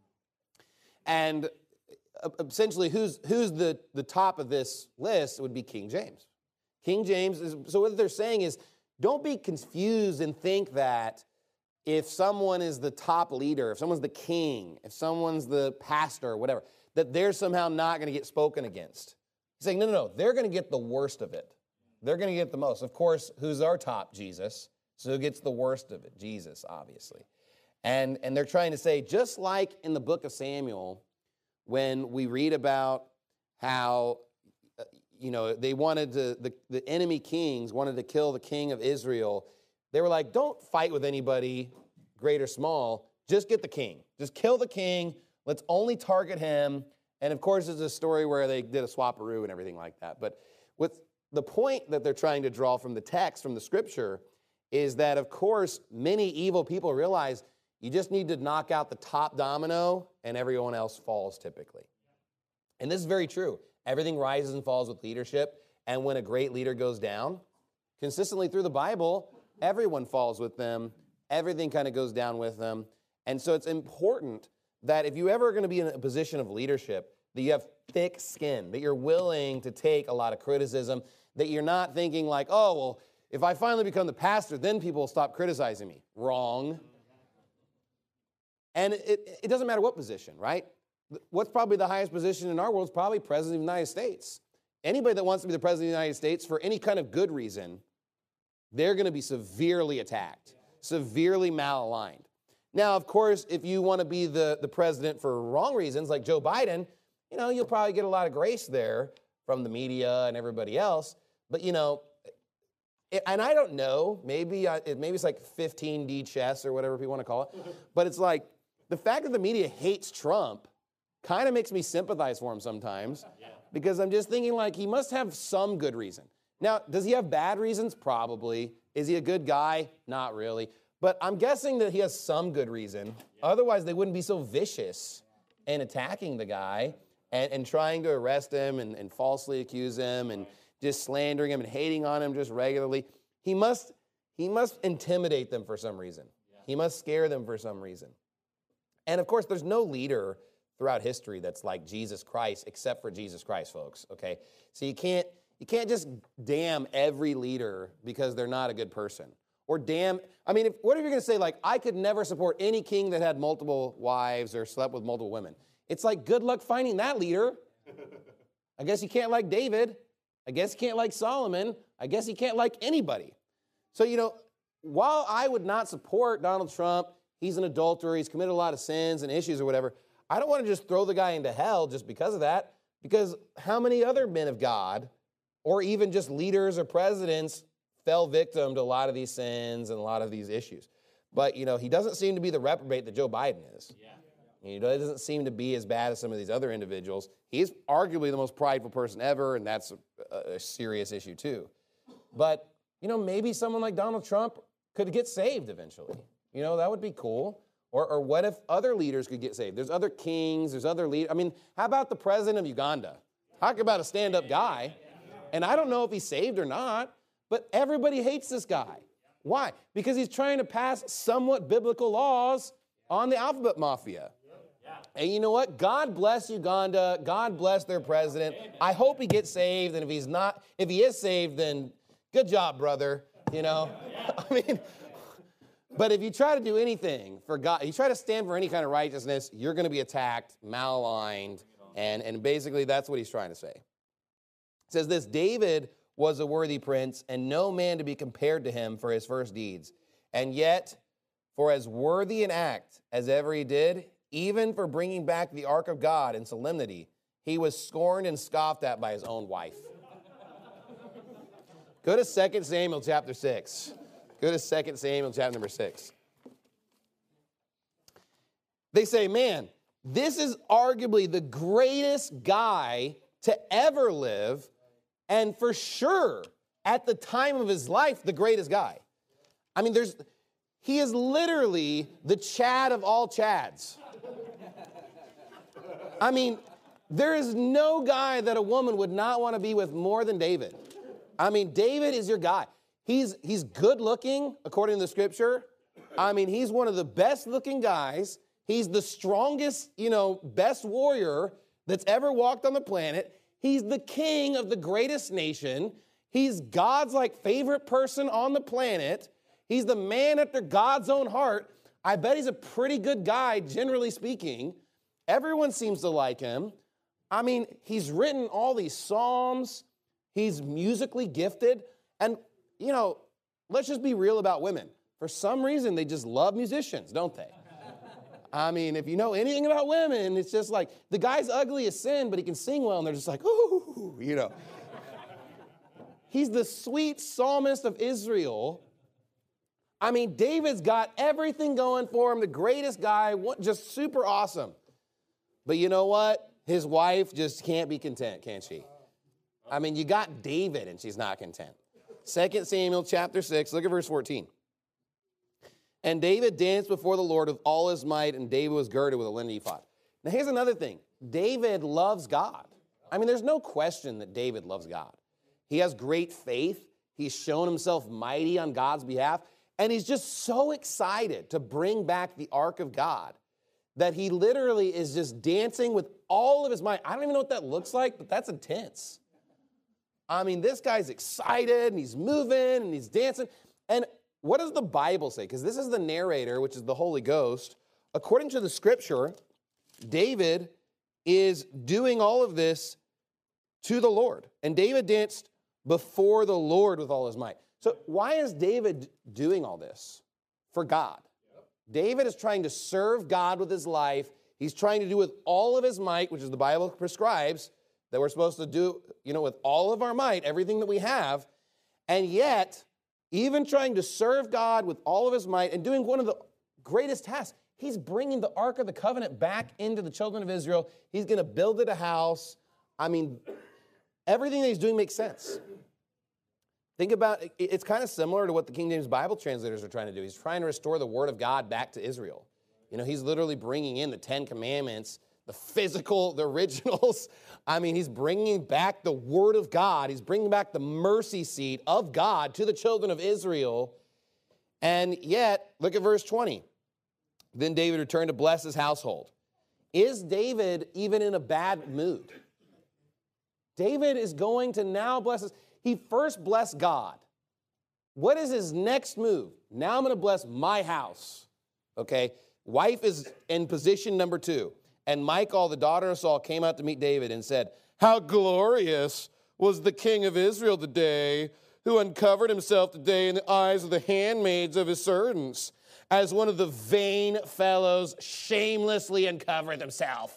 And essentially, who's, who's the, the top of this list would be King James. King James is, so what they're saying is, don't be confused and think that if someone is the top leader, if someone's the king, if someone's the pastor, whatever, that they're somehow not going to get spoken against. He's saying, no, no, no, they're going to get the worst of it. They're going to get the most. Of course, who's our top? Jesus. So who gets the worst of it? Jesus, obviously. And, and they're trying to say, just like in the book of Samuel, when we read about how, uh, you know, they wanted to, the, the enemy kings wanted to kill the king of Israel. They were like, don't fight with anybody, great or small. Just get the king. Just kill the king. Let's only target him. And of course, there's a story where they did a swaparoo and everything like that. But with the point that they're trying to draw from the text, from the scripture, is that, of course, many evil people realize you just need to knock out the top domino and everyone else falls typically. And this is very true. Everything rises and falls with leadership. And when a great leader goes down, consistently through the Bible, everyone falls with them. Everything kind of goes down with them. And so it's important that if you ever are going to be in a position of leadership, that you have thick skin, that you're willing to take a lot of criticism, that you're not thinking like, oh, well, if I finally become the pastor, then people will stop criticizing me. Wrong. And it, it doesn't matter what position, right? What's probably the highest position in our world is probably President of the United States. Anybody that wants to be the President of the United States for any kind of good reason, they're going to be severely attacked, severely malaligned. Now, of course, if you want to be the, the president for wrong reasons, like Joe Biden, you know, you'll probably get a lot of grace there from the media and everybody else. But, you know, it, and I don't know, maybe, I, it, maybe it's like fifteen D chess or whatever people want to call it. But it's like the fact that the media hates Trump kind of makes me sympathize for him sometimes, because I'm just thinking like he must have some good reason. Now, does he have bad reasons? Probably. Is he a good guy? Not really. But I'm guessing that he has some good reason. Otherwise, they wouldn't be so vicious in attacking the guy and, and trying to arrest him and, and falsely accuse him and just slandering him and hating on him just regularly. He must, he must intimidate them for some reason. He must scare them for some reason. And of course, there's no leader throughout history that's like Jesus Christ, except for Jesus Christ, folks, okay? So you can't, you can't just damn every leader because they're not a good person. Or damn, I mean, if, what if you're going to say, like, I could never support any king that had multiple wives or slept with multiple women? It's like, good luck finding that leader. I guess you can't like David. I guess you can't like Solomon. I guess you can't like anybody. So, you know, while I would not support Donald Trump, he's an adulterer, he's committed a lot of sins and issues or whatever, I don't want to just throw the guy into hell just because of that, because how many other men of God, or even just leaders or presidents, fell victim to a lot of these sins and a lot of these issues? But, you know, he doesn't seem to be the reprobate that Joe Biden is. Yeah. He doesn't seem to be as bad as some of these other individuals. He's arguably the most prideful person ever, and that's a, a serious issue too. But, you know, maybe someone like Donald Trump could get saved eventually. You know, that would be cool. Or, or what if other leaders could get saved? There's other kings, there's other leaders. I mean, how about the president of Uganda? Talk about a stand-up guy. And I don't know if he's saved or not, but everybody hates this guy. Why? Because he's trying to pass somewhat biblical laws on the alphabet mafia. And you know what? God bless Uganda. God bless their president. I hope he gets saved. And if he's not, if he is saved, then good job, brother. You know, I mean, but if you try to do anything for God, you try to stand for any kind of righteousness, you're going to be attacked, malaligned. And, and basically that's what he's trying to say. It says this: David was a worthy prince, and no man to be compared to him for his first deeds. And yet, for as worthy an act as ever he did, even for bringing back the ark of God in solemnity, he was scorned and scoffed at by his own wife. Go to Second Samuel chapter six. Go to Second Samuel chapter number six. They say, man, this is arguably the greatest guy to ever live, and for sure, at the time of his life, the greatest guy. I mean, there's, he is literally the Chad of all Chads. I mean, there is no guy that a woman would not want to be with more than David. I mean, David is your guy. He's, he's good looking, according to the scripture. I mean, he's one of the best looking guys. He's the strongest, you know, best warrior that's ever walked on the planet. He's the king of the greatest nation. He's God's like favorite person on the planet. He's the man after God's own heart. I bet he's a pretty good guy, generally speaking. Everyone seems to like him. I mean, he's written all these psalms. He's musically gifted. And, you know, let's just be real about women. For some reason, they just love musicians, don't they? I mean, if you know anything about women, it's just like, the guy's ugly as sin, but he can sing well, and they're just like, ooh, you know. He's the sweet psalmist of Israel. I mean, David's got everything going for him, the greatest guy, just super awesome. But you know what? His wife just can't be content, can she? I mean, you got David, and she's not content. Second Samuel chapter six, look at verse fourteen. And David danced before the Lord with all his might, and David was girded with a linen ephod. Now, here's another thing. David loves God. I mean, there's no question that David loves God. He has great faith. He's shown himself mighty on God's behalf. And he's just so excited to bring back the ark of God that he literally is just dancing with all of his might. I don't even know what that looks like, but that's intense. I mean, this guy's excited, and he's moving, and he's dancing. And what does the Bible say? Because this is the narrator, which is the Holy Ghost. According to the scripture, David is doing all of this to the Lord. And David danced before the Lord with all his might. So why is David doing all this? For God. Yep. David is trying to serve God with his life. He's trying to do with all of his might, which is the Bible prescribes, that we're supposed to do, you know, with all of our might, everything that we have. And yet, even trying to serve God with all of his might and doing one of the greatest tasks, he's bringing the Ark of the Covenant back into the children of Israel. He's going to build it a house. I mean, everything that he's doing makes sense. Think about it. It's kind of similar to what the King James Bible translators are trying to do. He's trying to restore the Word of God back to Israel. You know, he's literally bringing in the Ten Commandments, the physical, the originals. I mean, he's bringing back the Word of God. He's bringing back the mercy seat of God to the children of Israel. And yet, look at verse twenty. Then David returned to bless his household. Is David even in a bad mood? David is going to now bless his... He first blessed God. What is his next move? Now I'm going to bless my house. Okay? Wife is in position number two. And Michal, the daughter of Saul, came out to meet David and said, "How glorious was the king of Israel today, who uncovered himself today in the eyes of the handmaids of his servants, as one of the vain fellows shamelessly uncovered himself."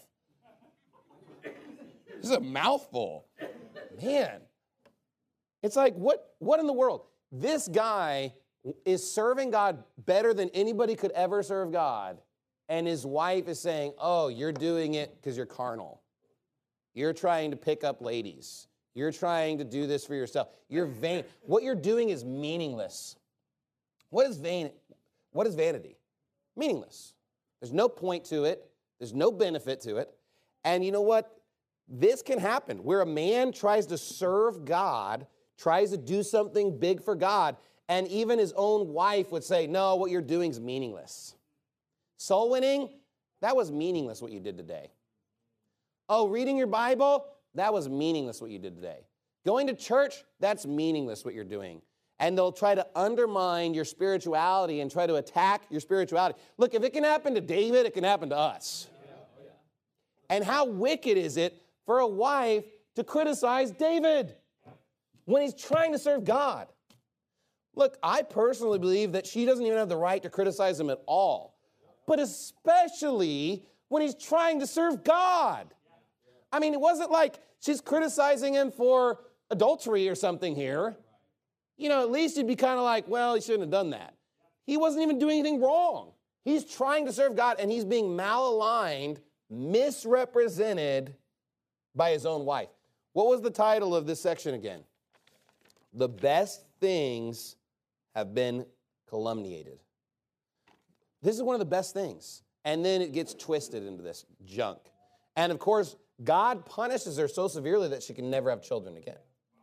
This is a mouthful. Man. It's like, what, what in the world? This guy is serving God better than anybody could ever serve God. And his wife is saying, oh, you're doing it because you're carnal. You're trying to pick up ladies. You're trying to do this for yourself. You're vain. What you're doing is meaningless. What is vain? What is vanity? Meaningless. There's no point to it. There's no benefit to it. And you know what? This can happen where a man tries to serve God, tries to do something big for God, and even his own wife would say, no, what you're doing is meaningless. Soul winning, that was meaningless what you did today. Oh, reading your Bible, that was meaningless what you did today. Going to church, that's meaningless what you're doing. And they'll try to undermine your spirituality and try to attack your spirituality. Look, if it can happen to David, it can happen to us. And how wicked is it for a wife to criticize David when he's trying to serve God? Look, I personally believe that she doesn't even have the right to criticize him at all, but especially when he's trying to serve God. I mean, it wasn't like she's criticizing him for adultery or something here. You know, at least you'd be kind of like, well, he shouldn't have done that. He wasn't even doing anything wrong. He's trying to serve God, and he's being malaligned, misrepresented by his own wife. What was the title of this section again? The best things have been calumniated. This is one of the best things. And then it gets twisted into this junk. And of course, God punishes her so severely that she can never have children again.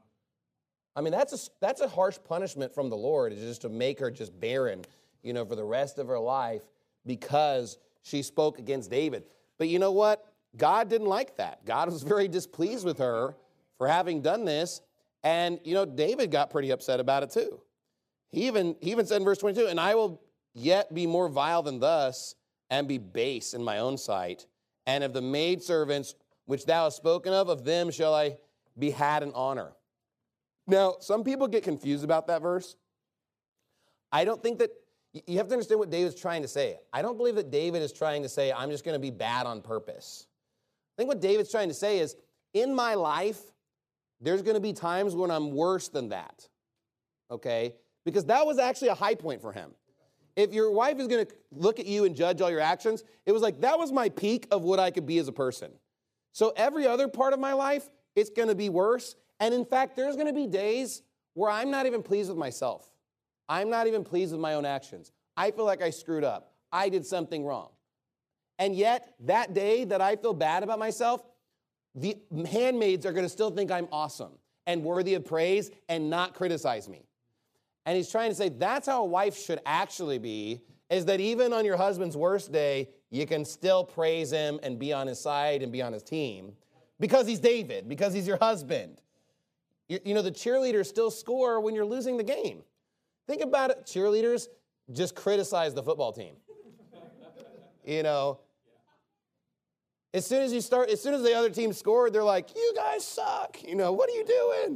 I mean, that's a, that's a harsh punishment from the Lord, is just to make her just barren, you know, for the rest of her life because she spoke against David. But you know what? God didn't like that. God was very displeased with her for having done this. And, you know, David got pretty upset about it too. He even, he even said in verse twenty-two, and I will yet be more vile than thus, and be base in my own sight. And of the maidservants which thou hast spoken of, of them shall I be had in honor. Now, some people get confused about that verse. I don't think that, you have to understand what David's trying to say. I don't believe that David is trying to say, I'm just going to be bad on purpose. I think what David's trying to say is, in my life, there's going to be times when I'm worse than that, okay? Because that was actually a high point for him. If your wife is going to look at you and judge all your actions, it was like, that was my peak of what I could be as a person. So every other part of my life, it's going to be worse. And in fact, there's going to be days where I'm not even pleased with myself. I'm not even pleased with my own actions. I feel like I screwed up. I did something wrong. And yet, that day that I feel bad about myself, the handmaids are going to still think I'm awesome and worthy of praise and not criticize me. And he's trying to say that's how a wife should actually be, is that even on your husband's worst day, you can still praise him and be on his side and be on his team because he's David, because he's your husband. You, you know, the cheerleaders still score when you're losing the game. Think about it. Cheerleaders just criticize the football team. You know, as soon as you start, as soon as the other team scored, they're like, you guys suck. You know, what are you doing?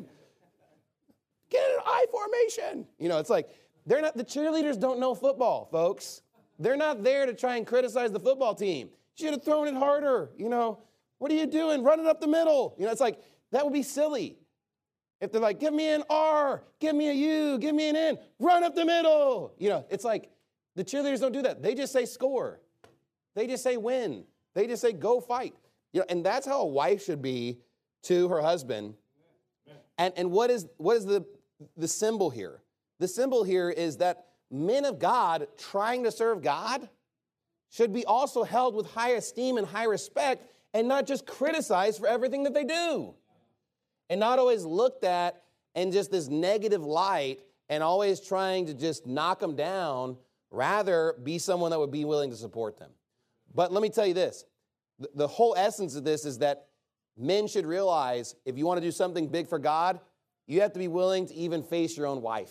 Get an I formation. You know, it's like, they're not, the cheerleaders don't know football, folks. They're not there to try and criticize the football team. You should have thrown it harder. You know, what are you doing? Run it up the middle. You know, it's like, that would be silly. If they're like, give me an R, give me a U, give me an N, run up the middle. You know, it's like, the cheerleaders don't do that. They just say score. They just say win. They just say go fight. You know, and that's how a wife should be to her husband. And, and what is, what is the, the symbol here? The symbol here is that men of God trying to serve God should be also held with high esteem and high respect and not just criticized for everything that they do. And not always looked at in just this negative light and always trying to just knock them down, rather be someone that would be willing to support them. But let me tell you this, the whole essence of this is that men should realize if you want to do something big for God, you have to be willing to even face your own wife.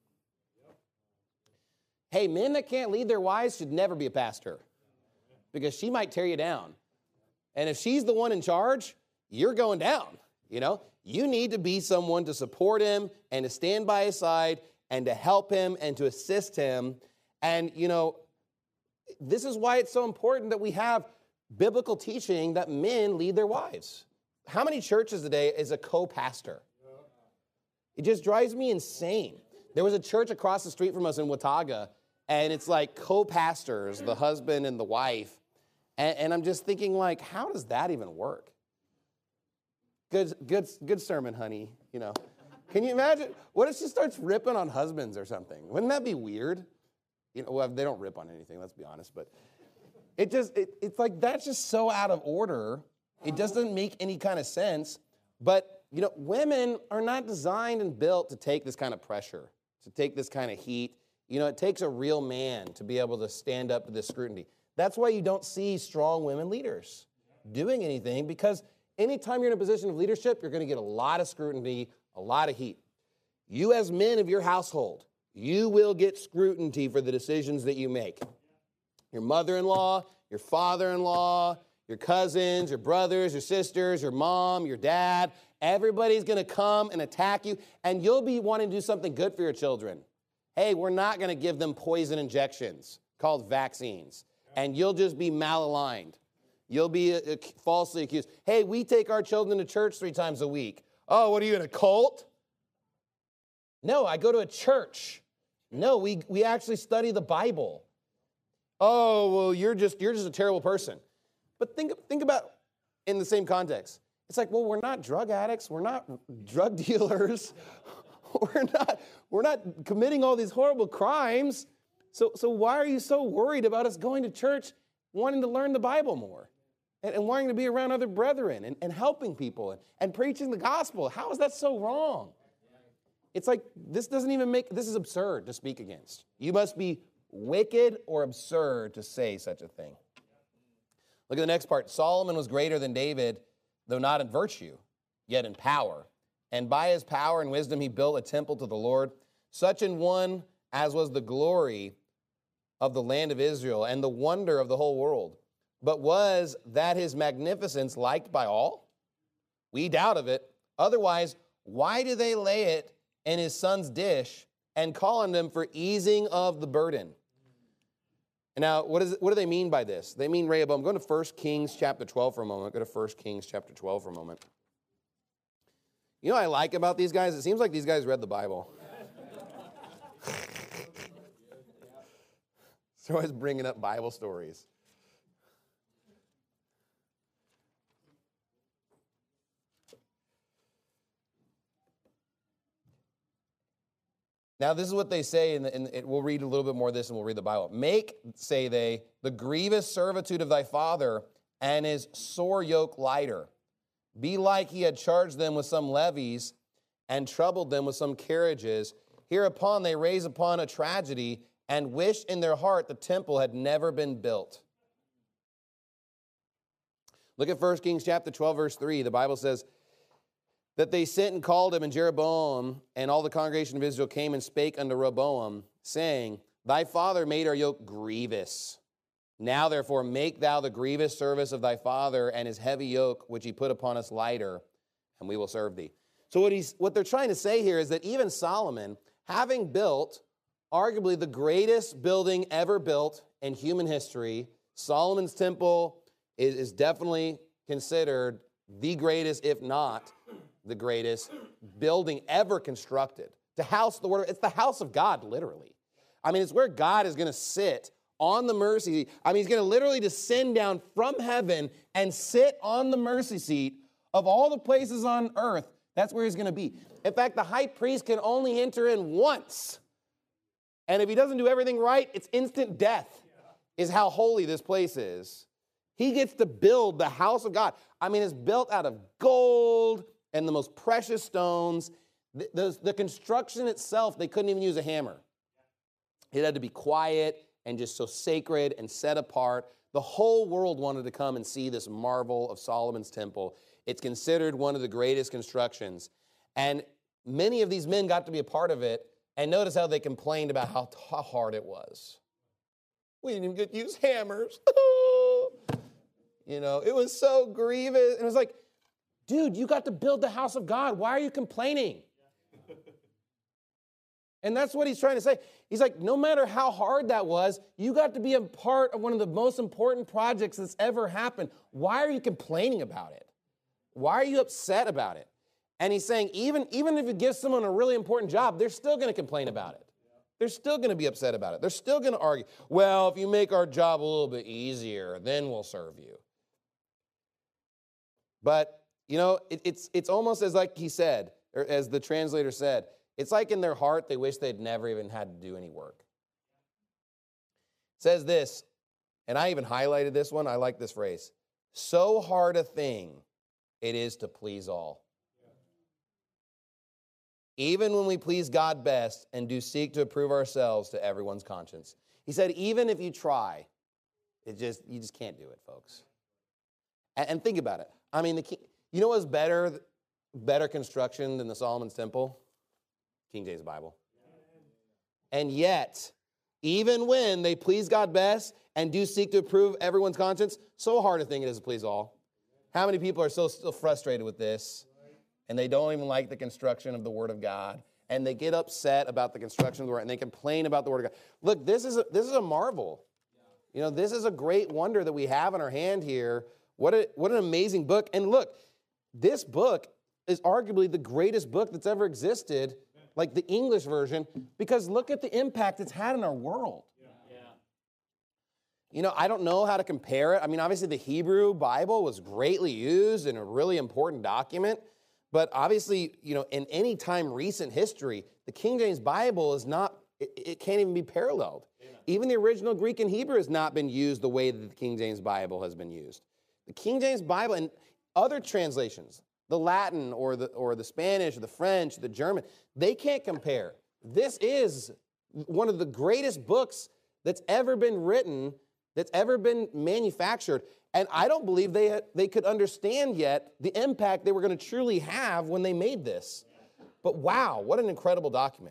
Hey, men that can't lead their wives should never be a pastor because she might tear you down. And if she's the one in charge, you're going down, you know? You need to be someone to support him and to stand by his side and to help him and to assist him. And, you know, this is why it's so important that we have biblical teaching that men lead their wives. How many churches today is a co-pastor? It just drives me insane. There was a church across the street from us in Watauga, and it's like co-pastors, the husband and the wife. And, and I'm just thinking, like, how does that even work? Good, good, good sermon, honey. You know, can you imagine? What if she starts ripping on husbands or something? Wouldn't that be weird? You know, well, they don't rip on anything. Let's be honest. But it just, it, it's like that's just so out of order. It just doesn't make any kind of sense. But you know, women are not designed and built to take this kind of pressure, to take this kind of heat. You know, it takes a real man to be able to stand up to this scrutiny. That's why you don't see strong women leaders doing anything, because anytime you're in a position of leadership, you're going to get a lot of scrutiny, a lot of heat. You as men of your household, you will get scrutiny for the decisions that you make. Your mother-in-law, your father-in-law, your cousins, your brothers, your sisters, your mom, your dad, everybody's going to come and attack you, and you'll be wanting to do something good for your children. Hey, we're not going to give them poison injections called vaccines, and you'll just be malaligned. You'll be uh, falsely accused. Hey, we take our children to church three times a week. Oh, what are you, in a cult? No, I go to a church. No, we, we actually study the Bible. Oh, well, you're just, you're just a terrible person. But think, think about in the same context. It's like, well, we're not drug addicts. We're not drug dealers. we're not, we're not committing all these horrible crimes. So, so why are you so worried about us going to church, wanting to learn the Bible more? And, and wanting to be around other brethren and, and helping people and, and preaching the gospel? How is that so wrong? It's like, this doesn't even make, this is absurd to speak against. You must be wicked or absurd to say such a thing. Look at the next part. Solomon was greater than David, though not in virtue, yet in power. And by his power and wisdom he built a temple to the Lord, such an one as was the glory of the land of Israel and the wonder of the whole world. But was that his magnificence liked by all? We doubt of it. Otherwise, why do they lay it in his son's dish and call on them for easing of the burden? And now, what, is it, what do they mean by this? They mean Rehoboam. Go to First Kings chapter twelve for a moment. Go to First Kings chapter twelve for a moment. You know what I like about these guys? It seems like these guys read the Bible. They're always bringing up Bible stories. Now, this is what they say, and, and it, we'll read a little bit more of this and we'll read the Bible. Make, say they, the grievous servitude of thy father and his sore yoke lighter. Be like he had charged them with some levies and troubled them with some carriages. Hereupon they raise upon a tragedy and wish in their heart the temple had never been built. Look at First Kings chapter twelve, verse three. The Bible says, that they sent and called him, and Jeroboam and all the congregation of Israel came and spake unto Rehoboam, saying, Thy father made our yoke grievous. Now therefore make thou the grievous service of thy father and his heavy yoke, which he put upon us lighter, and we will serve thee. So what, he's, what they're trying to say here is that even Solomon, having built arguably the greatest building ever built in human history, Solomon's temple is, is definitely considered the greatest, if not the greatest building ever constructed to house the word. It's the house of God, literally. I mean, it's where God is going to sit on the mercy seat. I mean, he's going to literally descend down from heaven and sit on the mercy seat of all the places on earth. That's where he's going to be. In fact, the high priest can only enter in once. And if he doesn't do everything right, it's instant death, is how holy this place is. He gets to build the house of God. I mean, it's built out of gold and the most precious stones. The, the, the construction itself, they couldn't even use a hammer. It had to be quiet and just so sacred and set apart. The whole world wanted to come and see this marvel of Solomon's temple. It's considered one of the greatest constructions. And many of these men got to be a part of it. And notice how they complained about how, how hard it was. We didn't even get to use hammers. You know, it was so grievous. And it was like, dude, you got to build the house of God. Why are you complaining? And that's what he's trying to say. He's like, no matter how hard that was, you got to be a part of one of the most important projects that's ever happened. Why are you complaining about it? Why are you upset about it? And he's saying, even, even if it gives someone a really important job, they're still going to complain about it. They're still going to be upset about it. They're still going to argue, well, if you make our job a little bit easier, then we'll serve you. But, you know, it, it's, it's almost as like he said, or as the translator said, it's like in their heart they wish they'd never even had to do any work. It says this, and I even highlighted this one. I like this phrase. So hard a thing it is to please all. Even when we please God best and do seek to approve ourselves to everyone's conscience. He said, even if you try, it just you just can't do it, folks. And, and think about it. I mean, the you know what's better, better construction than the Solomon's Temple? King James Bible. And yet, even when they please God best and do seek to approve everyone's conscience, so hard a thing it is to please all. How many people are so still frustrated with this? And they don't even like the construction of the Word of God. And they get upset about the construction of the Word, and they complain about the Word of God. Look, this is a, this is a marvel. You know, this is a great wonder that we have in our hand here. What a, what an amazing book. And look, this book is arguably the greatest book that's ever existed, like the English version, because look at the impact it's had in our world. Yeah. You know, I don't know how to compare it. I mean, obviously the Hebrew Bible was greatly used and a really important document. But obviously, you know, in any time recent history, the King James Bible is not, it, it can't even be paralleled. Amen. Even the original Greek and Hebrew has not been used the way that the King James Bible has been used. The King James Bible and other translations, the Latin or the, or the Spanish or the French, the German, they can't compare. This is one of the greatest books that's ever been written, that's ever been manufactured. And I don't believe they, had, they could understand yet the impact they were going to truly have when they made this. But wow, what an incredible document.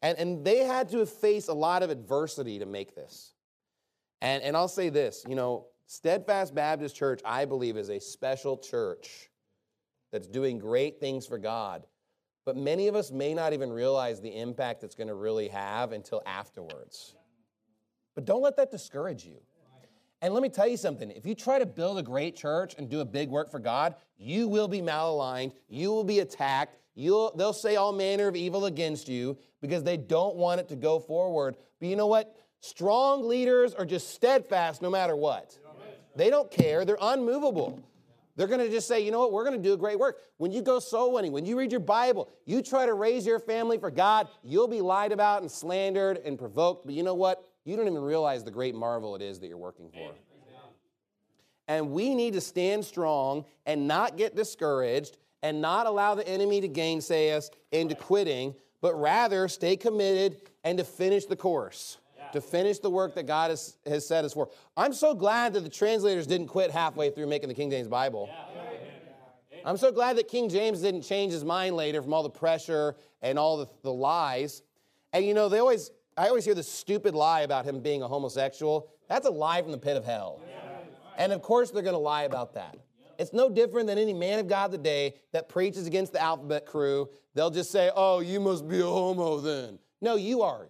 And, and they had to face a lot of adversity to make this. And, and I'll say this, you know, Steadfast Baptist Church, I believe, is a special church that's doing great things for God. But many of us may not even realize the impact it's going to really have until afterwards. But don't let that discourage you. And let me tell you something. If you try to build a great church and do a big work for God, you will be malaligned. You will be attacked. You'll, they'll say all manner of evil against you because they don't want it to go forward. But you know what? Strong leaders are just steadfast no matter what. They don't care. They're unmovable. They're going to just say, you know what, we're going to do a great work. When you go soul winning, when you read your Bible, you try to raise your family for God, you'll be lied about and slandered and provoked. But you know what? You don't even realize the great marvel it is that you're working for. And we need to stand strong and not get discouraged and not allow the enemy to gainsay us into quitting, but rather stay committed and to finish the course. To finish the work that God has, has set us for. I'm so glad that the translators didn't quit halfway through making the King James Bible. I'm so glad that King James didn't change his mind later from all the pressure and all the, the lies. And you know, they always, I always hear this stupid lie about him being a homosexual. That's a lie from the pit of hell. And of course they're going to lie about that. It's no different than any man of God today that preaches against the alphabet crew. They'll just say, oh, you must be a homo then. No, you are.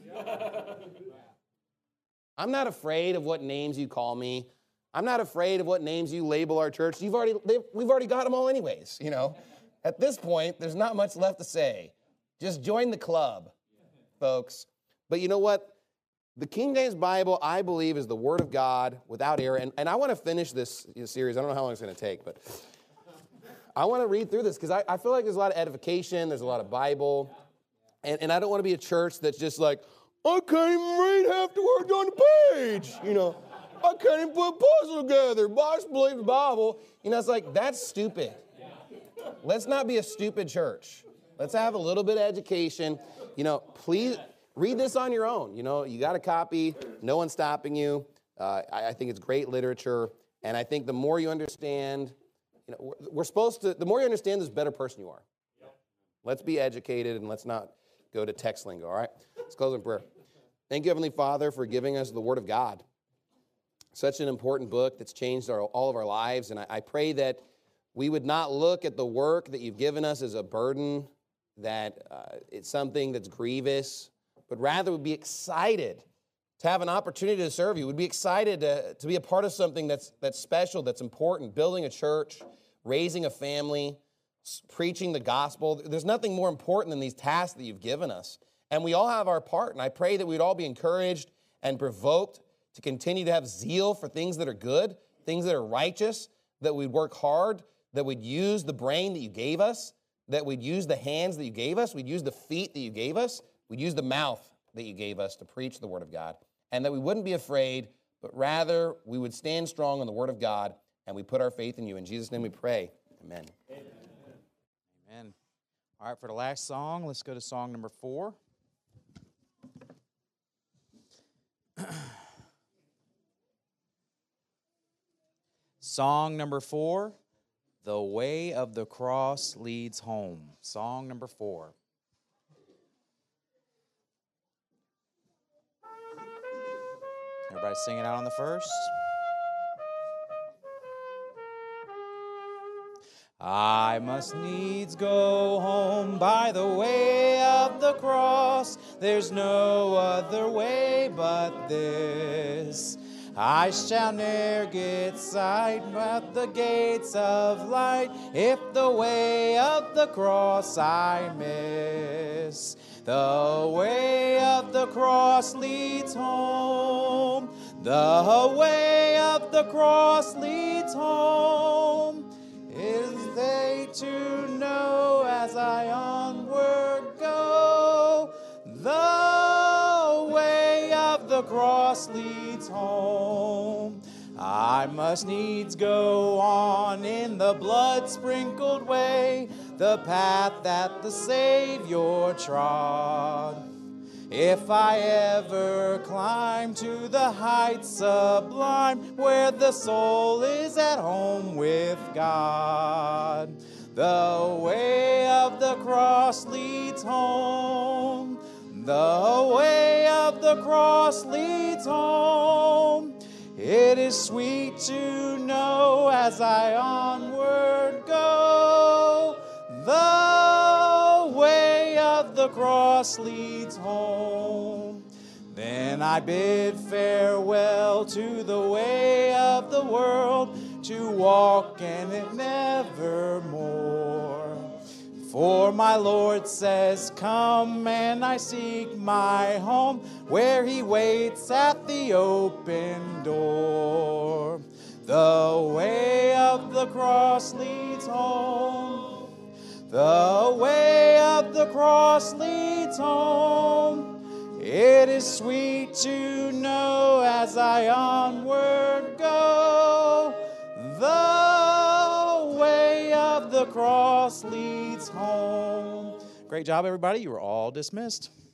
I'm not afraid of what names you call me. I'm not afraid of what names you label our church. You've already, we've already got them all anyways, you know. At this point, there's not much left to say. Just join the club, folks. But you know what? The King James Bible, I believe, is the Word of God without error. And, and I want to finish this series. I don't know how long it's going to take, but I want to read through this because I, I feel like there's a lot of edification. There's a lot of Bible. And, and I don't want to be a church that's just like, I can't even read half the words on the page. You know, I can't even put a puzzle together. I just believe the Bible. You know, it's like, that's stupid. Let's not be a stupid church. Let's have a little bit of education. You know, please read this on your own. You know, you got a copy. No one's stopping you. Uh, I, I think it's great literature. And I think the more you understand, you know, we're, we're supposed to, the more you understand, the better person you are. Let's be educated and let's not go to text lingo, all right? Let's close in prayer. Thank you, Heavenly Father, for giving us the Word of God. Such an important book that's changed our, all of our lives, and I, I pray that we would not look at the work that you've given us as a burden, that uh, it's something that's grievous, but rather would be excited to have an opportunity to serve you. We'd be excited to, to be a part of something that's, that's special, that's important, building a church, raising a family, preaching the gospel. There's nothing more important than these tasks that you've given us. And we all have our part. And I pray that we'd all be encouraged and provoked to continue to have zeal for things that are good, things that are righteous, that we'd work hard, that we'd use the brain that you gave us, that we'd use the hands that you gave us, we'd use the feet that you gave us, we'd use the mouth that you gave us to preach the Word of God, and that we wouldn't be afraid, but rather we would stand strong on the Word of God, and we put our faith in you. In Jesus' name we pray. Amen. Amen. Amen. All right, for the last song, let's go to song number four. Song number four, The Way of the Cross Leads Home. Song number four. Everybody sing it out on the first. I must needs go home by the way of the cross. There's no other way but this. I shall ne'er get sight at the gates of light if the way of the cross I miss. The way of the cross leads home. The way of the cross leads home. Is they to know as I onward go, the way of the cross leads home. I must needs go on in the blood-sprinkled way, the path that the Savior trod. If I ever climb to the heights sublime, where the soul is at home with God, the way of the cross leads home. The way of the cross leads home. It is sweet to know as I onward go. The way of the cross leads home. Then I bid farewell to the way of the world, to walk in it nevermore. For my Lord says, come, and I seek my home, where he waits at the open door. The way of the cross leads home. The way of the cross leads home. It is sweet to know as I onward go. The way of the cross leads home. Great job, everybody. You are all dismissed.